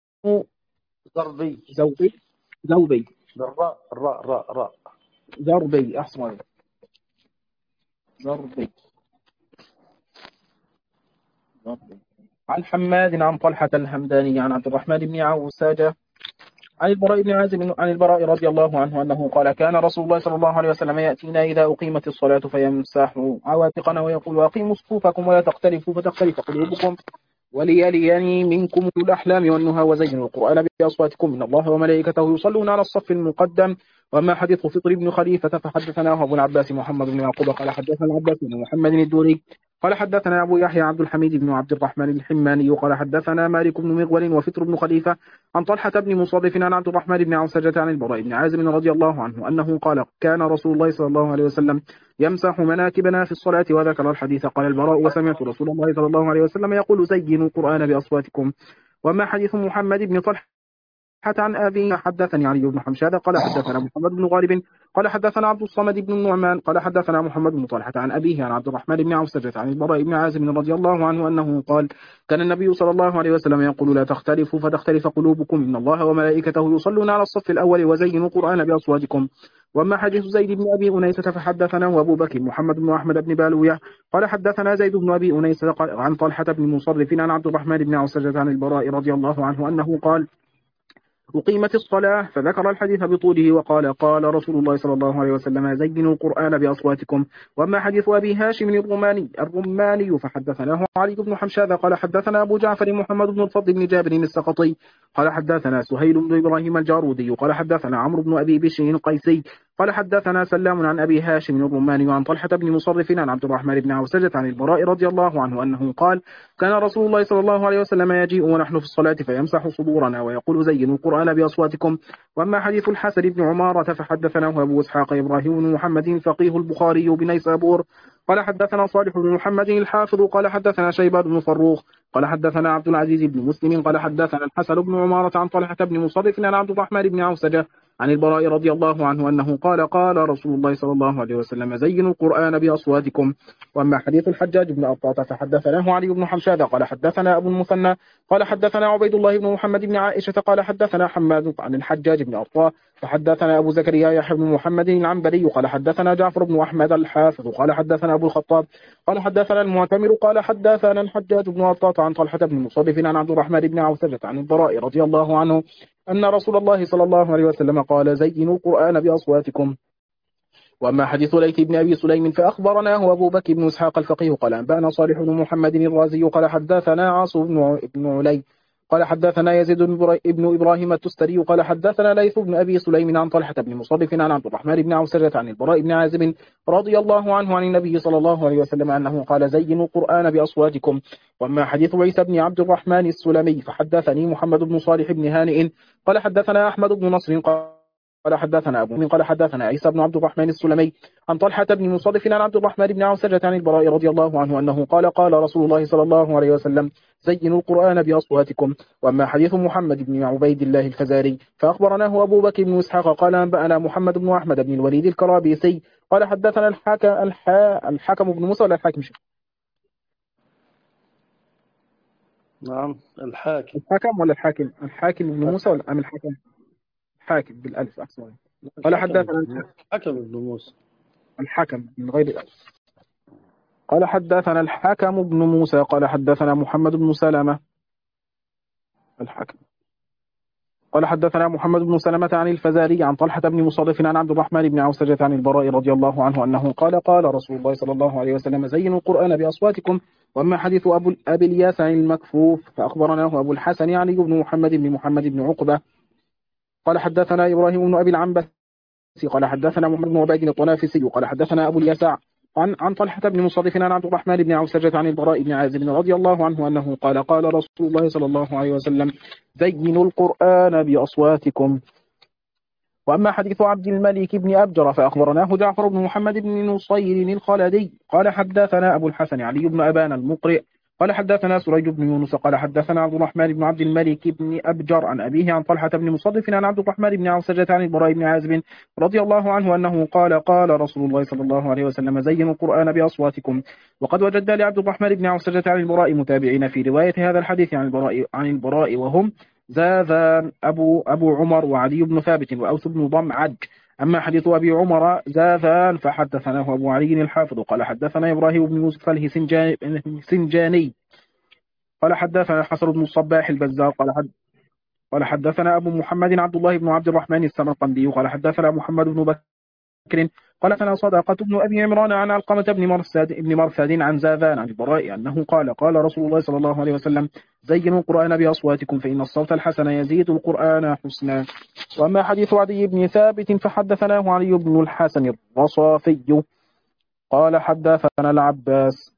زربي زوبي زوبي الراء راء راء راء زربي أحسن زربي زربي عن حماد عن طلحة الهمداني عن عبد الرحمن بن عوساجة عن البراء بن عازم عن البراء رضي الله عنه أنه قال كان رسول الله صلى الله عليه وسلم يأتينا إذا أقيمت الصلاة فيمسح عواتقنا ويقول أقيموا صفوفكم ولا تختلفوا فتختلف قلوبكم وليليني منكم أولو الأحلام والنهى وزينوا القرآن بأصواتكم إن الله وملائكته يصلون على الصف المقدم. وأما حديث فطر بن خليفة فحدثناه أبو العباس محمد بن يعقوب قال حدثنا العباس بن محمد الدوري قال حدثنا أبو يحيى عبد الحميد بن عبد الرحمن الحماني قال حدثنا مالك بن مغول وفطر بن خليفة عن طلحة بن مصرف عن عبد الرحمن بن عوسجة عن البراء بن عازم رضي الله عنه أنه قال كان رسول الله صلى الله عليه وسلم يمسح مناكبنا في الصلاة وذكر الحديث. قال البراء وسمعت رسول الله صلى الله عليه وسلم يقول زينوا القرآن بأصواتكم. وما حديث محمد بن طلحة حتى عن أبي حدثني علي بن حمشاد قال حدثنا محمد بن غالب قال حدثنا عبد الصمد بن النعمان قال حدثنا محمد بن طلحة عن أبيه عن عبد الرحمن بن عوسجة عن البراء بن عازم رضي الله عنه أنه قال كان النبي صلى الله عليه وسلم يقول لا تختلفوا فتختلف قلوبكم إن الله وملائكته يصلون على الصف الأول وزينوا القرآن بأصواتكم. وأما حديث زيد بن أبي أنيسة فحدثنا أبو بكر محمد بن أحمد بن بالوية قال حدثنا زيد بن أبي أنيسة عن طلحة بن مصرف عن عبد الرحمن بن عوسجة عن البراء رضي الله عنه أنه قال أقيمت الصلاة فذكر الحديث بطوله وقال قال رسول الله صلى الله عليه وسلم زينوا القرآن بأصواتكم. وأما حديث أبي هاشم الرماني الرماني فحدثناه علي بن حمشاد قال حدثنا أبو جعفر محمد بن الفضل بن جابر السقطي قال حدثنا سهيل بن إبراهيم الجارودي قال حدثنا عمرو بن أبي بشر القيسي قال حدثنا سلام عن أبي هاشم الرماني عن طلحة بن مصرف عن عبد الرحمن بن عوسجة عن البراء رضي الله عنه أنه قال كان رسول الله صلى الله عليه وسلم يجيء ونحن في الصلاة فيمسح صدورنا ويقول زينوا القرآن بأصواتكم. وأما حديث الحسن بن عمارة فحدثناه أبو إسحاق إبراهيم بن محمد فقيه البخاري بنيسابور قال حدثنا صالح بن محمد الحافظ قال حدثنا شيبان بن فروخ قال حدثنا عبد العزيز بن مسلم قال حدثنا الحسن بن عمارة عن طلحة بن مصرف عن عبد الرحمن بن عوسجة عن البراء رضي الله عنه أنه قال قال رسول الله صلى الله عليه وسلم زينوا القرآن بأصواتكم. وأما حديث الحجاج بن أرطاة فحدثناه علي بن حمشاد قال حدثنا أبو المثنى قال حدثنا عبيد الله بن محمد بن عائشة قال حدثنا حماد عن الحجاج بن أرطاة فحدثنا أبو زكريا يحيى بن محمد العنبري قال حدثنا جعفر بن أحمد الحافظ قال حدثنا أبو الخطاب قال حدثنا المعتمر قال حدثنا الحجاج بن أرطاة عن طلحة بن مصرف عن عبد الرحمن بن عوسجة عن البراء رضي الله عنه أن رسول الله صلى الله عليه وسلم قال زينوا القرآن بأصواتكم. وأما حديث ليث بن أبي سليم فأخبرناه أبو بكر بن إسحاق الفقيه قال أنبأنا صالح بن محمد الرازي قال حدثنا عاصم بن علي قال حدثنا يزيد بن إبراهيم التستري قال حدثنا ليث بن أبي سليم عن طلحة بن مصرف عن عبد الرحمن بن عوسجة عن البراء بن عازب رضي الله عنه عن النبي صلى الله عليه وسلم أنه قال زينوا القرآن بأصواتكم. وأما حديث عيسى بن عبد الرحمن السلمي فحدثني محمد بن صالح بن هانئ قال حدثنا أحمد بن نصر قال حدثنا أبو من قال حدثنا عيسى بن عبد الرحمن السلمي عن طلحة بن مصرف عن عبد الرحمن بن عوسجة عن البراء رضي الله عنه أنه قال قال رسول الله صلى الله عليه وسلم زينوا القرآن بأصواتكم. وأما حديث محمد بن عبيد الله الفزاري فأخبرناه أبو بكر بن إسحاق قال أنبأنا محمد بن أحمد بن الوليد الكرابيسي قال حدثنا الحاكم الحا الحكم بن موسى ولا الحاكم شيخ؟ نعم الحاكم. الحكم ولا الحاكم؟ الحاكم بن موسى ولا أم الحكم؟ حاكم بالألف أحسن. قال حدثنا الحكم بن موسى. الحكم من غير الألف. قال حدثنا الحكم بن موسى قال حدثنا محمد بن سلمة الحكم قال حدثنا محمد بن سلمة عن الفزاري عن طلحة بن مصرف عن عبد الرحمن بن عوسجة عن البراء رضي الله عنه أنه قال قال رسول الله صلى الله عليه وسلم زينوا القرآن بأصواتكم. وأما حديث أبو أبي الياس عن المكفوف فأخبرناه أبو الحسن علي بن محمد بن محمد بن عقبة قال حدثنا إبراهيم بن أبي العنبس قال حدثنا محمد بن عبيد الطنافسي قال حدثنا أبو اليساع عن عن طلحة بن مصرف عن عبد الرحمن بن عوسجة عن البراء بن عازب رضي الله عنه أنه قال قال رسول الله صلى الله عليه وسلم زينوا القرآن بأصواتكم. وأما حديث عبد الملك بن أبجر فأخبرناه جعفر بن محمد بن نصير الخلدي قال حدثنا أبو الحسن علي بن أبان المقرئ قال حدثنا سريج بن يونس قال حدثنا عبد الرحمن بن عبد الملك بن أبجر عن أبيه عن طلحة بن مصرف عن عبد الرحمن بن عوسجة عن البراء بن عازب رضي الله عنه أنه قال قال رسول الله صلى الله عليه وسلم زينوا القرآن بأصواتكم. وقد وجدنا لعبد الرحمن بن عوسجة عن البراء متابعين في رواية هذا الحديث عن البراء عن البراء وهم زاذان أبو أبو عمر وعلي بن ثابت وأوس بن ضمعج. أما حديث أبي عمر زاذان فحدثناه أبو علي الحافظ قال حدثنا إبراهيم بن يوسف السنجاني قال حدثنا حسن بن الصباح البزار قال حد قال حدثنا أبو محمد عبد الله بن عبد الرحمن السمرقندي قال حدثنا محمد بن بكر قال حدثنا صدقة بن أبي عمران عن علقمة بن مرثد بن مرثد عن زاذان عن البراء أنه قال قال رسول الله صلى الله عليه وسلم زينوا القرآن بأصواتكم فإن الصوت الحسن يزيد القرآن حسنا. وأما حديث عدي بن ثابت فحدثناه علي بن الحسن الرصافي قال حدثنا العباس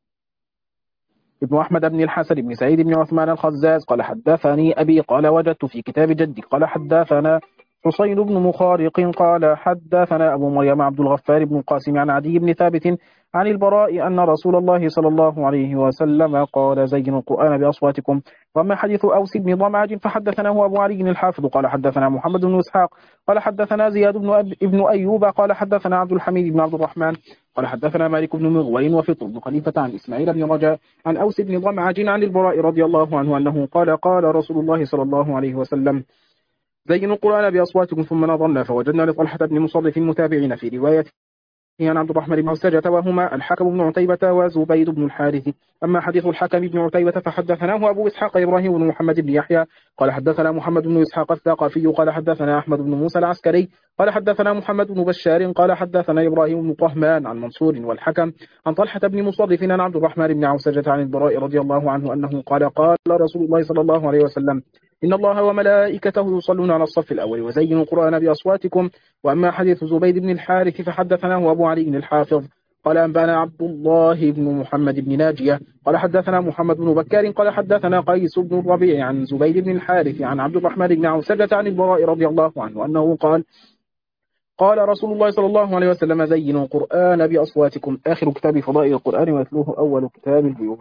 ابن أحمد بن الحسن بن سعيد بن عثمان الخزاز قال حدثني أبي قال وجدت في كتاب جدي قال حدثنا حسين بن مخارق قال حدثنا أبو مريم عبد الغفار بن القاسم عن عدي بن ثابت عن البراء أن رسول الله صلى الله عليه وسلم قال زينوا القرآن بأصواتكم. وأما حديث أوس بن ضمعج فحدثناه أبو علي الحافظ قال حدثنا محمد بن إسحاق قال حدثنا زياد بن, أب... ابن أيوب قال حدثنا عبد الحميد بن عبد الرحمن قال حدثنا مالك بن مغول وفطر بن خليفة عن إسماعيل بن رجاء عن أوس بن ضمعج عن البراء رضي الله عنه أنه قال قال رسول الله صلى الله عليه وسلم زينوا القرآن بأصواتكم. ثم نظرنا فوجدنا لطلحة بن مصرف المتابعين في رواية عن عبد الرحمن بن عوسجة وهما الحكم بن عتيبة وزبيد بن الحارث. أما حديث الحكم بن عتيبة فحدثناه أبو إسحاق إبراهيم بن محمد بن يحيى قال حدثنا محمد بن إسحاق الثقفي قال حدثنا أحمد بن موسى العسكري قال حدثنا محمد بن بشار قال حدثنا إبراهيم بن طهمان عن منصور والحكم عن طلحة بن مصرف عن عبد الرحمن بن عوسجة عن البراء رضي الله عنه أنه قال قال رسول الله صلى الله عليه وسلم إن الله وملائكته يصلون على الصف الأول وزينوا القرآن بأصواتكم. وأما حديث زبيد بن الحارث فحدثناه أبو علي الحافظ قال أنبانا عبد الله بن محمد بن ناجية قال حدثنا محمد بن بكار قال حدثنا قيس بن الربيع عن زبيد بن الحارث عن عبد الرحمن بن عوسجة عن البراء رضي الله عنه أنه قال قال رسول الله صلى الله عليه وسلم زينوا القرآن بأصواتكم. آخر كتاب فضائل القرآن ويتلوه أول كتاب البيوع.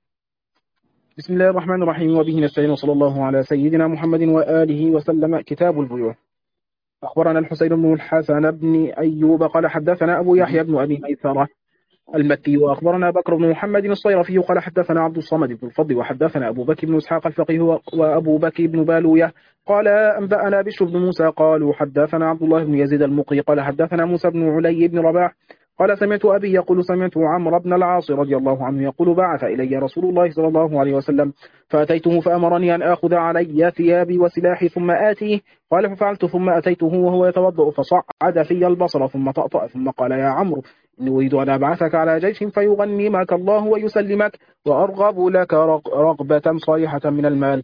بسم الله الرحمن الرحيم وبه نستعين وصلى الله على سيدنا محمد وآله وسلم. كتاب البيوع. أخبرنا الحسين بن الحسن بن أيوب قال حدثنا أبو يحيى بن أبي ميسرة المكي وأخبرنا بكر بن محمد الصيرفي قال حدثنا عبد الصمد بن الفضل وحدثنا أبو بكر بن إسحاق الفقيه وأبو بكر بن بالوية قال أنبأنا بشر بن موسى قالوا حدثنا عبد الله بن يزيد المقري قال حدثنا موسى بن علي بن رباح قال سمعت أبي يقول سمعت عمرو بن العاص رضي الله عنه يقول بعث إلي رسول الله صلى الله عليه وسلم فأتيته فأمرني أن آخذ علي ثيابي وسلاحي ثم آتيه قال ففعلت ثم أتيته وهو يتوضأ فصعد في البصر ثم طأطأ ثم قال يا عمرو إني أريد أن أبعثك على جيش فيغنمك الله ويسلمك وأرغب لك رغبة صالحة من المال.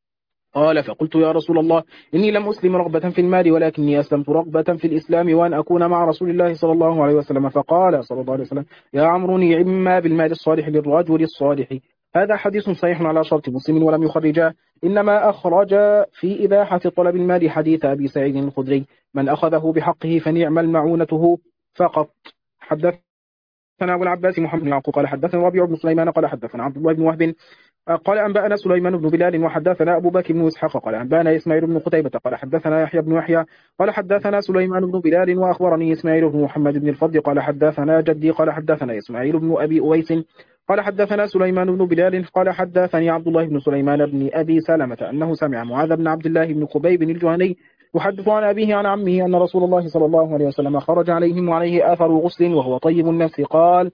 قال فقلت يا رسول الله إني لم أسلم رغبة في المال ولكني أسلمت رغبة في الإسلام وأن أكون مع رسول الله صلى الله عليه وسلم. فقال صلى الله عليه وسلم يا عمرو نعم بالمال الصالح للرجل الصالح. هذا حديث صحيح على شرط مسلم ولم يخرجه، إنما أخرج في إباحة طلب المال حديث أبي سعيد الخدري من أخذه بحقه فنعم المعونته فقط. حدث أبو العباس محمد بن يعقوب قال حدثنا ربيع بن سليمان قال حدثنا عبد الله بن وهب قال أنبأنا سليمان بن بلال وحدثنا أبو بكر بن إسحاق قال أنبأنا إسماعيل بن قتيبة قال حدثنا يحيى بن يحيى قال حدثنا سليمان بن بلال وأخبرني إسماعيل بن محمد بن الفضل قال حدثنا جدي قال حدثنا إسماعيل بن أبي أويس قال حدثنا سليمان بن بلال قال حدثني عبد الله بن سليمان بن أبي سلمة أنه سمع معاذ بن عبد الله بن خبيب الجهني يحدث عن أبيه عن عمه أن رسول الله صلى الله عليه وسلم خرج عليهم وعليه آثر غسل وهو طيب النفس قال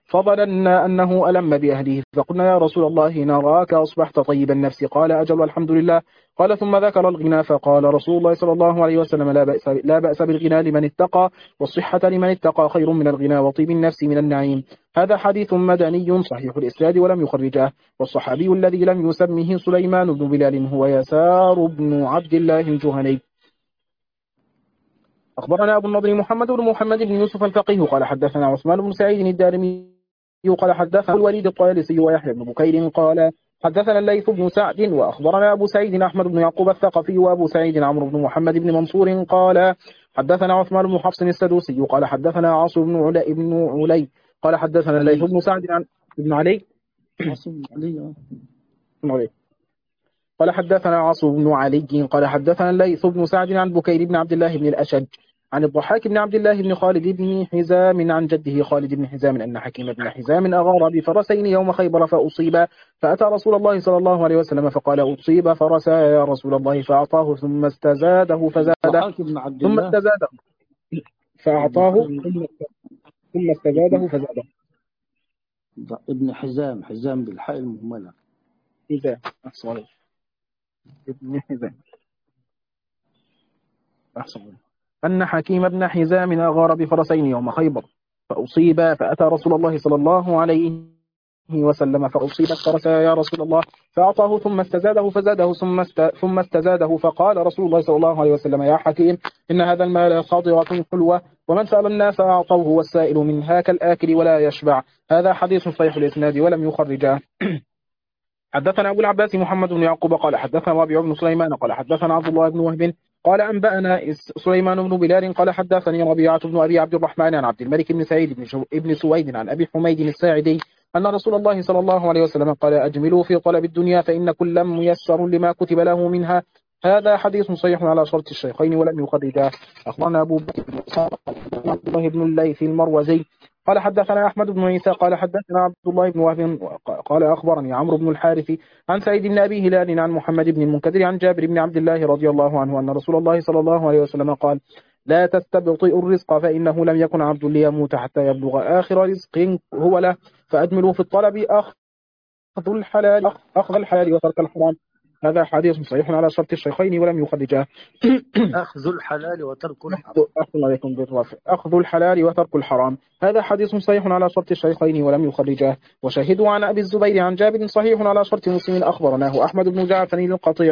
فظننا أنه ألم بأهله فقلنا يا رسول الله نراك أصبحت طيب النفس قال أجل الحمد لله. قال ثم ذكر الغنى فقال رسول الله صلى الله عليه وسلم لا بأس, لا بأس بالغنى لمن اتقى والصحة لمن اتقى خير من الغنى وطيب النفس من النعيم. هذا حديث مدني صحيح الإسناد ولم يخرجه. والصحابي الذي لم يسمه سليمان بن بلال هو يسار بن عبد الله الجهني. أخبرنا أبو النضر محمد بن محمد بن يوسف الفقيه قال حدثنا عثمان بن سعيد الدارمي قال حدثنا الوليد الطيالسي ويحيى بن بكير قال حدثنا الليث بن سعد وأخبرنا أبو سعيد أحمد بن يعقوب الثقفي وأبو سعيد عمرو بن محمد بن منصور قال حدثنا عثمان بن حفص السدوسي قال حدثنا عاصم بن علي بن علي قال حدثنا الليث بن سعد عن ابن علي عاصم بن علي بن علي قال حدثنا عاصم بن علي قال حدثنا الليث بن سعد عن بكير بن عبد الله بن الأشج عن الضحاك بن عبد الله بن خالد بن حزام عن جده خالد بن حزام أن حكيم بن حزام أغار بفرسين يوم خيبر فأصيب فأتى رسول الله صلى الله عليه وسلم فقال أصيب فرسا يا رسول الله فأعطاه ثم استزاده فزاده ثم استزاده فأعطاه ثم استزاده فزاده. ابن حزام حزام بالحاء المهملة حزام أحسن ابن حزام أحسن أن حكيم بن حزام أغار بفرسين يوم خيبر فأصيب فأتى رسول الله صلى الله عليه وسلم فأصيبت فرسا يا رسول الله فأعطاه ثم استزاده فزاده ثم است... ثم استزاده فقال رسول الله صلى الله عليه وسلم يا حكيم إن هذا المال خاضرة حلوة ومن سأل الناس أعطوه والسائل منها كالآكل ولا يشبع. هذا حديث صحيح الإسناد ولم يخرجه. حدثنا أبو العباس محمد بن يعقوب قال حدثنا ربيع بن سليمان قال حدثنا عبد الله بن وهب قال أنبأنا سليمان بن بلال قال حدثني ربيعة بن أبي عبد الرحمن عن عبد الملك بن سعيد بن, شو... بن سويد عن أبي حميد الساعدي أن رسول الله صلى الله عليه وسلم قال أجملوا في طلب الدنيا فإن كل ميسر لما كتب له منها. هذا حديث صحيح على شرط الشيخين ولم يخرجاه. أخبرنا أبو بكر عبد الله بن الليث المروزي قال حدثنا أحمد بن عيسى قال حدثنا عبد الله بن وهب قال أخبرني عمرو بن الحارث عن سعيد بن أبي هلال عن محمد بن المنكدر عن جابر بن عبد الله رضي الله عنه أن رسول الله صلى الله عليه وسلم قال لا تستبطئوا الرزق فإنه لم يكن عبد ليموت حتى يبلغ آخر رزق هو له فأجملوا في الطلب أخذ الحلال أخذ الحلال وترك الحرام. هذا حديث صحيح على شرط الشيخين ولم يخرجاه. أخذ الحلال وترك الحرام. أخذ الحلال وترك الحرام. هذا حديث صحيح على شرط الشيخين ولم يخرجاه. وشهدوا عن أبي الزبير عن جابر صحيح على شرط مسلم أخبرناه أحمد بن جعفر القطيعي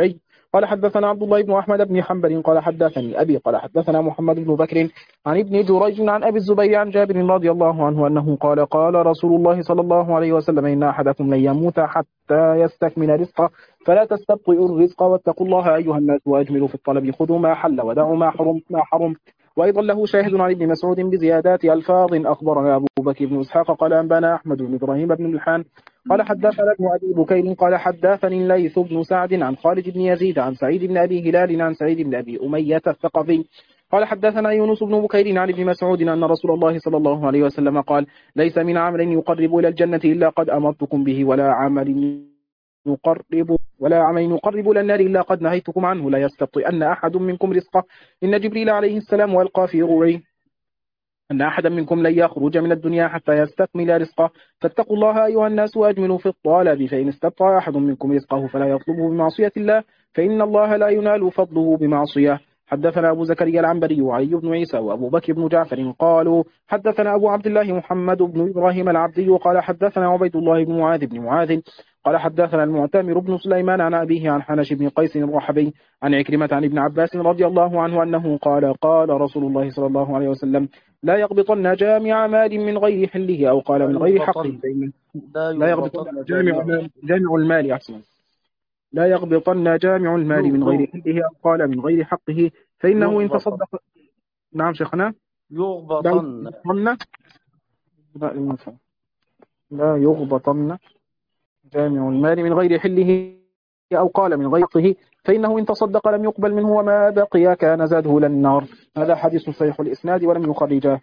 قال حدثنا عبد الله بن أحمد بن حنبل قال حدثني أبي قال حدثنا محمد بن بكر عن ابن جريج عن أبي الزبير عن جابر رضي الله عنه أنه قال قال رسول الله صلى الله عليه وسلم إن أحدكم لن يموت حتى يستكمل رزقه فلا تستبطئوا الرزق واتقوا الله أيها الناس وأجملوا في الطلب خذوا ما حل ودعوا ما حرم ما حرم. وأيضا له شاهد عن ابن مسعود بزيادات ألفاظ. أخبرنا أبو بكر بن إسحاق قال أنبانا أحمد بن إبراهيم بن ملحان قال حدثنا ابن أبي بكير قال حدثني الليث بن سعد عن خالد بن يزيد عن سعيد بن أبي هلال عن سعيد بن أبي أمية الثقفي قال حدثنا يونس بن بكير عن ابن مسعود أن رسول الله صلى الله عليه وسلم قال ليس من عمل يقرب إلى الجنة إلا قد أمرتكم به ولا عمل يقرب ولا عمل يقرب إلى النار إلا قد نهيتكم عنه لا يستبطئن أحد منكم رزقه إن جبريل عليه السلام والقى في روعي أن أحدا منكم لن يخرج من الدنيا حتى يستكمل رزقه فاتقوا الله أيها الناس وأجملوا في الطلب فإن استبطأ أحد منكم رزقه فلا يطلبه بمعصية الله فإن الله لا ينال فضله بمعصية. حدثنا أبو زكريا العنبري وعلي بن عيسى وأبو بكر بن جعفر قالوا حدثنا أبو عبد الله محمد بن إبراهيم العبدي قال حدثنا عبيد الله بن معاذ بن معاذ قال حدثنا المعتمر بن سليمان عن أبيه عن حنش بن قيس الرحبي عن عكرمة عن ابن عباس رضي الله عنه أنه قال قال رسول الله صلى الله عليه وسلم لا يقبطن جامع مال من غير حله أو قال من غير حقه لا لا يقبطن جامع جامع جامع المال أحسن لا يقبطن جامع المال من غير حله أو قال من غير حقه فإنه إن تصدق. نعم شيخنا. يغبطن لا لا يغبطن جامع المال من غير حله أو قال من غير حقه فإنه إن تصدق لم يقبل منه وما بقي كان زاده للنار. هذا حديث صحيح الإسناد ولم يخرجه.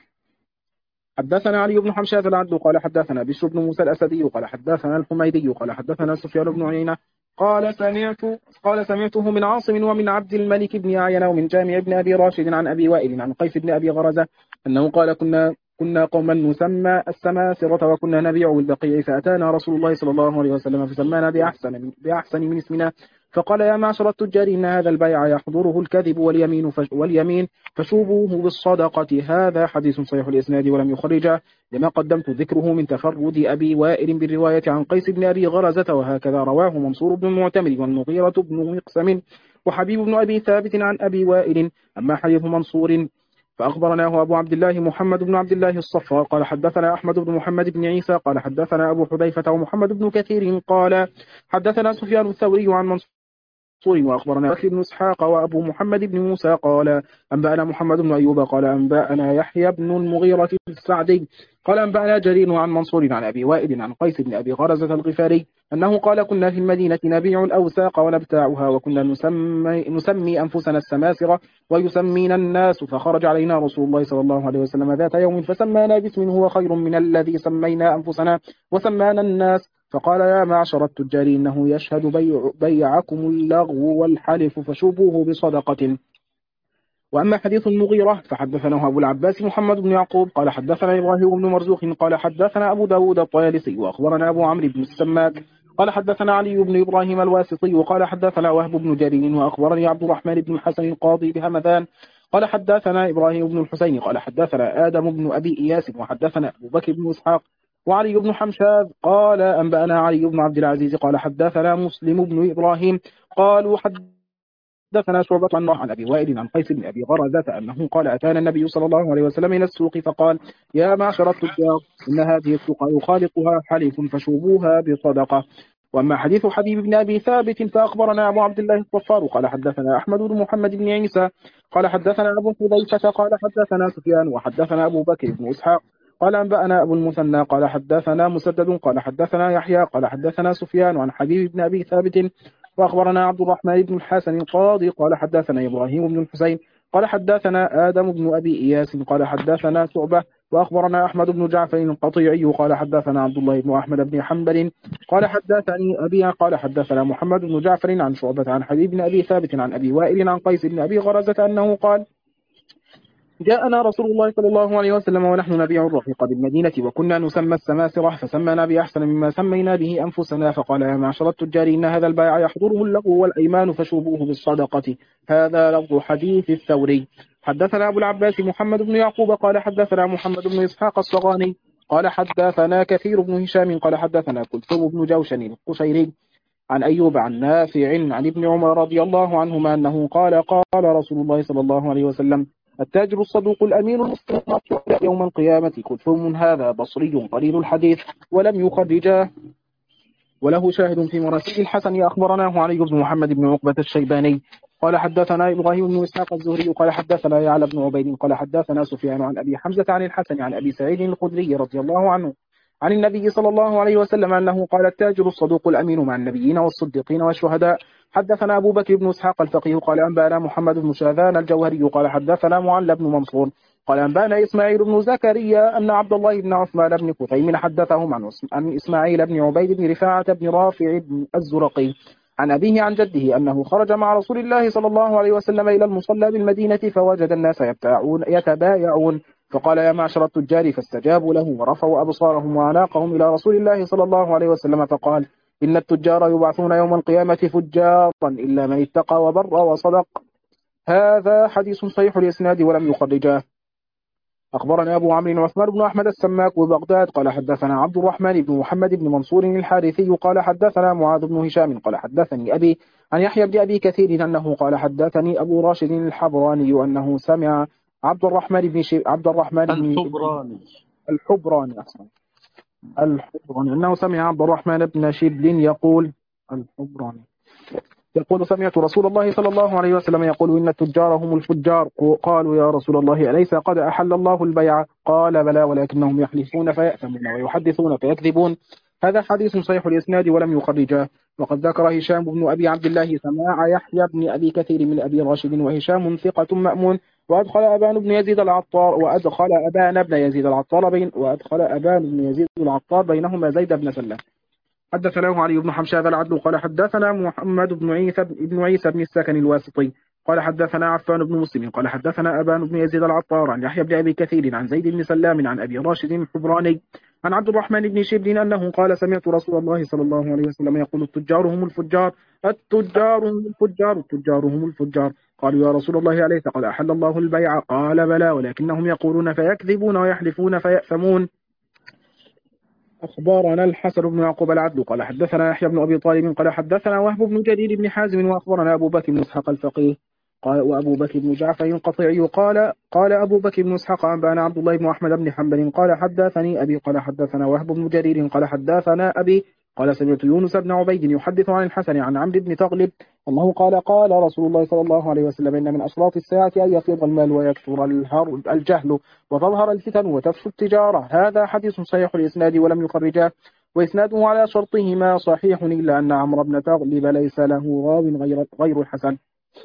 حدثنا علي بن حمشاة العدل قال حدثنا بشر بن موسى الأسدي قال حدثنا الحميدي قال حدثنا سفيان بن عيينة قال سمعت قال سمعته من عاصم ومن عبد الملك بن أعين ومن جامع بن أبي راشد عن أبي وائل عن قيس بن أبي غرزة أنه قال كنا كنا قوما نسمى السماسرة وكنا نبيع بالبقيع فأتانا رسول الله صلى الله عليه وسلم فسمانا بأحسن بأحسن من اسمنا فقال يا معشر التجار إن هذا البيع يحضره الكذب واليمين فش واليمين فشوبوه بالصدقة. هذا حديث صحيح الإسناد ولم يخرجه لما قدمت ذكره من تفرد أبي وائل بالرواية عن قيس بن أبي غرزة وهكذا رواه منصور بن المعتمر والمغيرة بن مقسم وحبيب بن أبي ثابت عن أبي وائل. أما حديث منصور فأخبرناه أبو عبد الله محمد بن عبد الله الصفار قال حدثنا أحمد بن محمد بن عيسى قال حدثنا أبو حذيفة ومحمد بن كثير قال حدثنا سفيان الثوري عن منصور وأخبرنا بكر بن إسحاق وأبو محمد بن موسى قال أنبأنا محمد بن أيوب قال أنبأنا يحيى بن المغيرة السعدي قال أنبأنا جرير عن منصور عن أبي وائل عن قيس بن أبي غرزة الغفاري أنه قال كنا في المدينة نبيع الأوساق ونبتاعها وكنا نسمي, نسمي أنفسنا السماسرة ويسمينا الناس فخرج علينا رسول الله صلى الله عليه وسلم ذات يوم فسمانا باسم هو خير من الذي سمينا أنفسنا وسمانا الناس فقال يا معشر التجار إنه يشهد بيع بيعكم اللغو والحلف فشوبوه بصدقة. وأما حديث المغيرة فحدثنا أبو العباس محمد بن يعقوب قال حدثنا إبراهيم بن مرزوق قال حدثنا أبو داود الطيالسي وأخبرنا أبو عمرو بن السماك قال حدثنا علي بن إبراهيم الواسطي وقال حدثنا وهب بن جرير وأخبرني عبد الرحمن بن الحسن القاضي بهمذان قال حدثنا إبراهيم بن الحسين قال حدثنا آدم بن أبي إياس وحدثنا أبو بكر بن إسحاق وعلي بن حمشاد قال أنبأنا علي بن عبد العزيز قال حدثنا مسلم بن إبراهيم قالوا حدثنا شعبة عن أبي وائل عن قيس بن أبي غرزة أنه قال أتانا النبي صلى الله عليه وسلم إلى السوق فقال يا معشر التجار إن هذه السوق يخالطها حليف فشوبوها بصدقة. وأما حديث حبيب بن أبي ثابت فأخبرنا أبو عبد الله الصفار قال حدثنا أحمد بن محمد بن عيسى قال حدثنا أبو حذيفة قال حدثنا سفيان وحدثنا أبو بكر بن إسحاق قال أنبأنا أبو المثنى قال حدثنا مسدد قال حدثنا يحيى قال حدثنا سفيان عن حبيب بن أبي ثابت وأخبرنا عبد الرحمن بن الحسن القاضي قال حدثنا إبراهيم بن الحسين قال حدثنا آدم بن أبي إياس قال حدثنا شعبة وأخبرنا أحمد بن جعفر القطيعي قال حدثنا عبد الله بن أحمد بن حنبل قال حدثني أبي قال حدثنا محمد بن جعفر عن شعبة عن حبيب بن أبي ثابت عن أبي وائل عن قيس بن أبي غرزة أنه قال جاءنا رسول الله صلى الله عليه وسلم ونحن نبيع الرقيق بالمدينة وكنا نسمى السماسرة فسمانا بأحسن مما سمينا به أنفسنا فقال يا معشر التجار إن هذا البيع يحضره اللغو والأيمان فشوبوه بالصدقة. هذا لفظ حديث الثوري. حدثنا أبو العباس محمد بن يعقوب قال حدثنا محمد بن إسحاق الصغاني قال حدثنا كثير بن هشام قال حدثنا كلثوم بن جوشن القشيري عن أيوب عن نافع عن ابن عمر رضي الله عنهما أنه قال قال رسول الله صلى الله عليه وسلم التاجر الصدوق الأمين المصدق يوم القيامة كلثوم هذا بصري قليل الحديث ولم يخرجاه. وله شاهد في مراسيل الحسن أخبرناه علي بن محمد بن عقبة الشيباني قال حدثنا إبراهيم بن إسحاق الزهري قال حدثنا يعلى بن عبيد قال حدثنا سفيان عن أبي حمزة عن الحسن عن أبي سعيد الخدري رضي الله عنه عن النبي صلى الله عليه وسلم أنه قال التاجر الصدوق الأمين مع النبيين والصديقين والشهداء. حدثنا أبو بكر بن إسحاق الفقيه قال أنبانا محمد بن شاذان الجوهري قال حدثنا معل بن منصور قال أنبانا إسماعيل بن زكريا أن عبد الله بن عثمان بن كثيم حدثهم عن إسماعيل بن عبيد بن رفاعة بن رافع بن الزرقي عن أبيه عن جده أنه خرج مع رسول الله صلى الله عليه وسلم إلى المصلى بالمدينة فوجد الناس يبتاعون يتبايعون فقال يا معشر التجار فاستجابوا له ورفعوا أبصارهم وأعناقهم إلى رسول الله صلى الله عليه وسلم فقال إن التجار يبعثون يوم القيامة فجارا إلا من اتقى وبر وصدق. هذا حديث صحيح الإسناد ولم يخرجاه. أخبرنا أبو عمرو عثمان بن أحمد السماك ببغداد قال حدثنا عبد الرحمن بن محمد بن منصور الحارثي قال حدثنا معاذ بن هشام قال حدثني أبي عن يحيى بن أبي كثير أنه قال حدثني أبو راشد الحبراني أنه سمع عبد الرحمن بن شي... عبد الرحمن بن الحبراني الحبراني أحسن الحبراني أنه سمع عبد الرحمن بن شبل يقول الحبراني يقول سمعت رسول الله صلى الله عليه وسلم يقول إن التجار هم الفجار. قالوا يا رسول الله أليس قد أحل الله البيع؟ قال بلى ولكنهم يحلفون فيأثمون ويحدثون فيكذبون. هذا حديث صحيح الإسناد ولم يخرجاه. وقد ذكر هشام بن أبي عبد الله سماع يحيى بن أبي كثير من أبي راشد وهشام ثقة مأمون وأدخل أبان بن يزيد العطار وأدخل أبان بن يزيد العطار بين وأدخل أبان بن يزيد العطار بينهما زيد بن سلة. حدثناه علي بن حمشاد العدل قال حدثنا محمد بن عيسى بن عيسى بن السكن الواسطي قال حدثنا عفان بن مسلم قال حدثنا أبان بن يزيد العطار عن يحيى بن أبي كثير عن زيد بن سلام عن أبي راشد الحبراني عن عبد الرحمن بن شبل أنه قال سمعت رسول الله صلى الله عليه وسلم يقول التجار هم الفجار التجار هم الفجار التجار هم الفجار. قالوا يا رسول الله أليس قد أحل الله البيع؟ قال بلى ولكنهم يقولون فيكذبون ويحلفون فيأثمون. أخبارنا الحسن بن يعقوب العدل قال حدثنا يحيى بن أبي طالب قال حدثنا وهب بن جرير بن حازم وأخبرنا أبو بكر بن إسحاق الفقيه قال وأبو بكر بن جعفر القطيعي قال قال أبو بكر بن إسحاق أنبأنا عبد الله بن أحمد بن حنبل قال حدثني أبي قال حدثنا وهب بن جرير قال حدثنا أبي قال سمعت يونس بن عبيد يحدث عن الحسن عن عمرو بن تغلب أنه قال قال رسول الله صلى الله عليه وسلم إن من أشراط الساعة أن يفيض المال ويكثر الجهل وتظهر الفتن وتفشو التجارة. هذا حديث صحيح الإسناد ولم يخرجاه وإسناده على شرطهما صحيح إلا أن عمرو بن تغلب ليس له راو غير غير الحسن.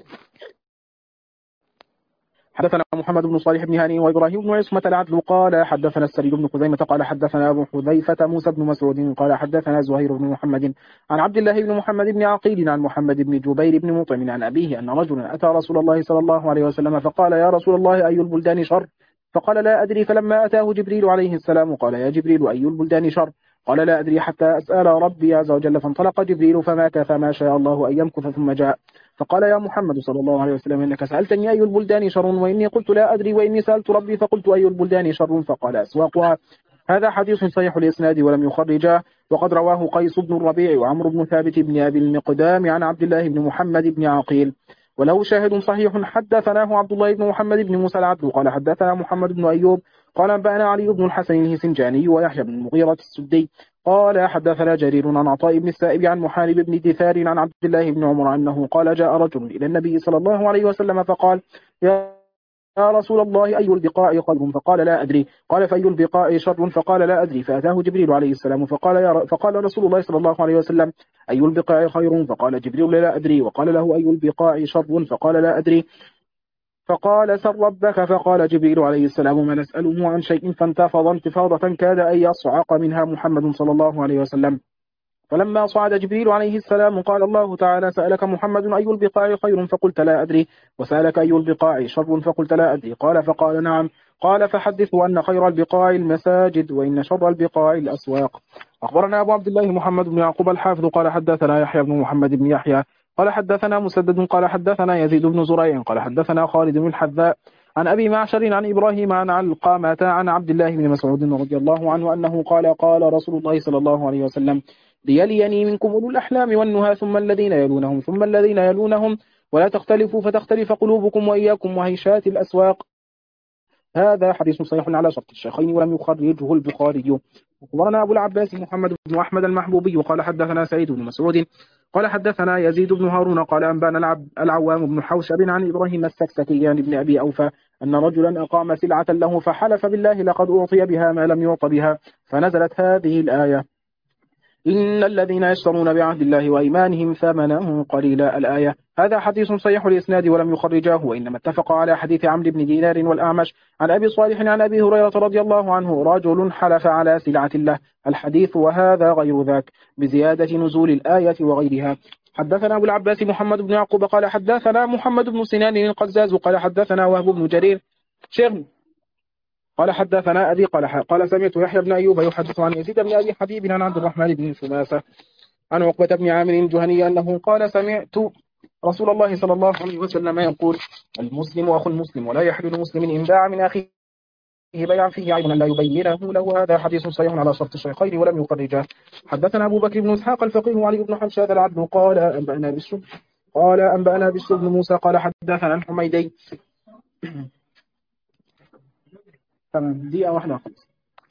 حدثنا محمد بن صالح بن هاني وإبراهيم بن عصمة العدل قال حدثنا السري بن خزيمة قال حدثنا أبو حذيفة موسى بن مسعود قال حدثنا زهير بن محمد عن عبد الله بن محمد بن عقيل عن محمد بن جبير بن مطعم عن أبيه أن رجلا أتى رسول الله صلى الله عليه وسلم فقال يا رسول الله أي البلدان شر؟ فقال لا أدري. فلما أتاه جبريل عليه السلام قال يا جبريل أي البلدان شر؟ قال لا أدري حتى أسأل ربي عز وجل. فانطلق جبريل فمكث ما شاء الله أن يمكث ثم جاء فقال يا محمد صلى الله عليه وسلم إنك سألتني أي البلدان شر وإني قلت لا أدري وإني سألت ربي فقلت أي البلدان شر فقال أسواقها. هذا حديث صحيح الإسناد ولم يخرجاه. وقد رواه قيس بن الربيع وعمرو بن ثابت بن أبي المقدام عن عبد الله بن محمد بن عقيل وله شاهد صحيح حدثناه عبد الله بن محمد بن موسى العدل قال حدثنا محمد بن أيوب قال أنبأنا علي بن الحسن الهسنجاني ويحيى بن المغيرة السدي قال حدثنا جرير عن عطاء بن السائب عن محارب بن دثار عن عبد الله بن عمر أنه قال جاء رجل إلى النبي صلى الله عليه وسلم فقال يا يا رسول الله أي البقاء خير؟ فقال لا أدري. قال فأي البقاء شر؟ فقال لا أدري. فأتاه جبريل عليه السلام فقال يا ر... فقال رسول الله صلى الله عليه وسلم أي البقاء خير؟ فقال جبريل لا أدري. وقال له أي البقاء شر؟ فقال لا أدري. فقال سل ربك. فقال جبريل عليه السلام ما نسأله عن شيء فانتفض انتفاضة كاد أن يصعق منها محمد صلى الله عليه وسلم. فلما صعد جبريل عليه السلام قال الله تعالى سألك محمد أي البقاع خير؟ فقلت لا أدري. وسألك أي البقاع شر؟ فقلت لا أدري. قال فقال نعم. قال فحدثوا أن خير البقاع المساجد وإن شر البقاع الأسواق. أخبرنا أبو عبد الله محمد بن يعقوب الحافظ قال حدثنا يحيى بن محمد بن يحيى قال حدثنا مسدد قال حدثنا يزيد بن زريع قال حدثنا خالد بن الحذاء عن أبي معشر عن إبراهيم عن علقامة عن عبد الله بن مسعود رضي الله عنه أنه قال قال رسول الله صلى الله عليه وسلم ليليني منكم أولو الأحلام والنهى ثم الذين يلونهم ثم الذين يلونهم ولا تختلفوا فتختلف قلوبكم وإياكم وهيشات الأسواق. هذا حديث صحيح على شرط الشيخين ولم يخرجه البخاري. أخبرنا أبو العباس محمد بن أحمد المحبوبي قال حدثنا سعيد بن مسعود قال حدثنا يزيد بن هارون قال أنبانا العوام بن حوشب عن إبراهيم السكسكي عن ابن أبي أوفى أن رجلا أقام سلعة له فحلف بالله لقد أعطي بها ما لم يعط بها، فنزلت هذه الآية: إن الذين يشترون بعهد الله وأيمانهم ثمنا قليلا، الآية. هذا حديث صحيح الإسناد ولم يخرجاه، وإنما اتفق على حديث عمرو بن دينار والأعمش عن أبي صالح عن أبي هريرة رضي الله عنه: رجل حلف على سلعة الله، الحديث، وهذا غير ذاك بزيادة نزول الآية وغيرها. حدثنا أبو العباس محمد بن يعقوب قال حدثنا محمد بن سنان القزاز قال حدثنا وهب بن جرير شيخ قال حدثنا أبي قال قال سمعت يحيى بن أيوب يحدث عن يزيد بن أبي حبيب عن عبد الرحمن بن شماسة عن عقبة بن عامر الجهني أنه قال: سمعت رسول الله صلى الله عليه وسلم يقول: المسلم أخو المسلم ولا يحل لمسلم إن باع من أخيه بيعا فيه عيب لا يبينه له. هذا حديث صحيح على شرط الشيخين ولم يخرجه. حدثنا أبو بكر بن إسحاق الفقيه علي بن حمشاد العدل قال أنبأنا بشر قال أنبأنا بشر بن موسى قال حدثنا الحميدي تمام دقيقة واحدة خمس.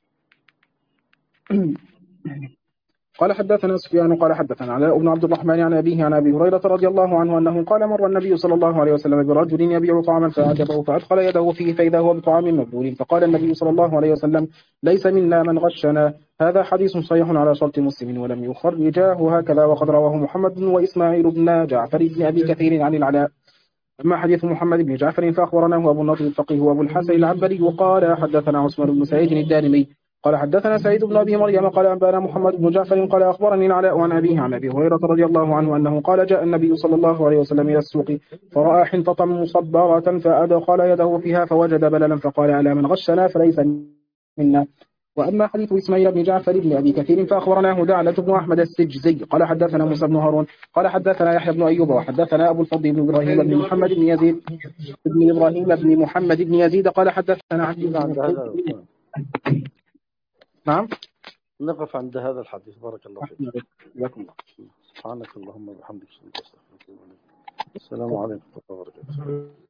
قال حدثنا سفيان قال حدثنا علاء بن عبد الرحمن عن أبيه عن أبي هريرة رضي الله عنه أنه قال: مر النبي صلى الله عليه وسلم برجل يبيع طعاما فأعجبه فأدخل يده فيه فإذا هو بطعام مبلول، فقال النبي صلى الله عليه وسلم: ليس منا من غشنا. هذا حديث صحيح على شرط مسلم ولم يخرجاه هكذا، وقد رواه محمد بن وإسماعيل بن جعفر بن أبي كثير عن العلاء. أما حديث محمد بن جعفر فأخبرناه أبو النضر الفقيه وأبو الحسن العنبري وقال حدثنا عثمان بن سعيد الدارمي قال حدثنا سعيد بن أبي مريم قال أنبانا محمد بن جعفر قال أخبرني العلاء عن أبيه عن أبي هريرة رضي الله عنه أنه قال: جاء النبي صلى الله عليه وسلم إلى السوق فرأى حنطة مصبرة فأدخل يده فيها فوجد بللا فقال: ألا من غشنا فليس منا. وأما حديث إسماعيل بن جعفر بن أبي كثير فأخبرناه دعلة بن أحمد السجزي قال حدثنا موسى بن هارون قال حدثنا يحيى بن أيوب وحدثنا أبو الفضل بن إبراهيم بن محمد بن يزيد بن إبراهيم بن محمد بن يزيد قال حدثنا عبد عند هذا. نعم نقف عند هذا الحديث. بارك الله فيك. جزاكم الله. سبحانك اللهم وبحمدك. السلام عليكم ورحمة الله وبركاته.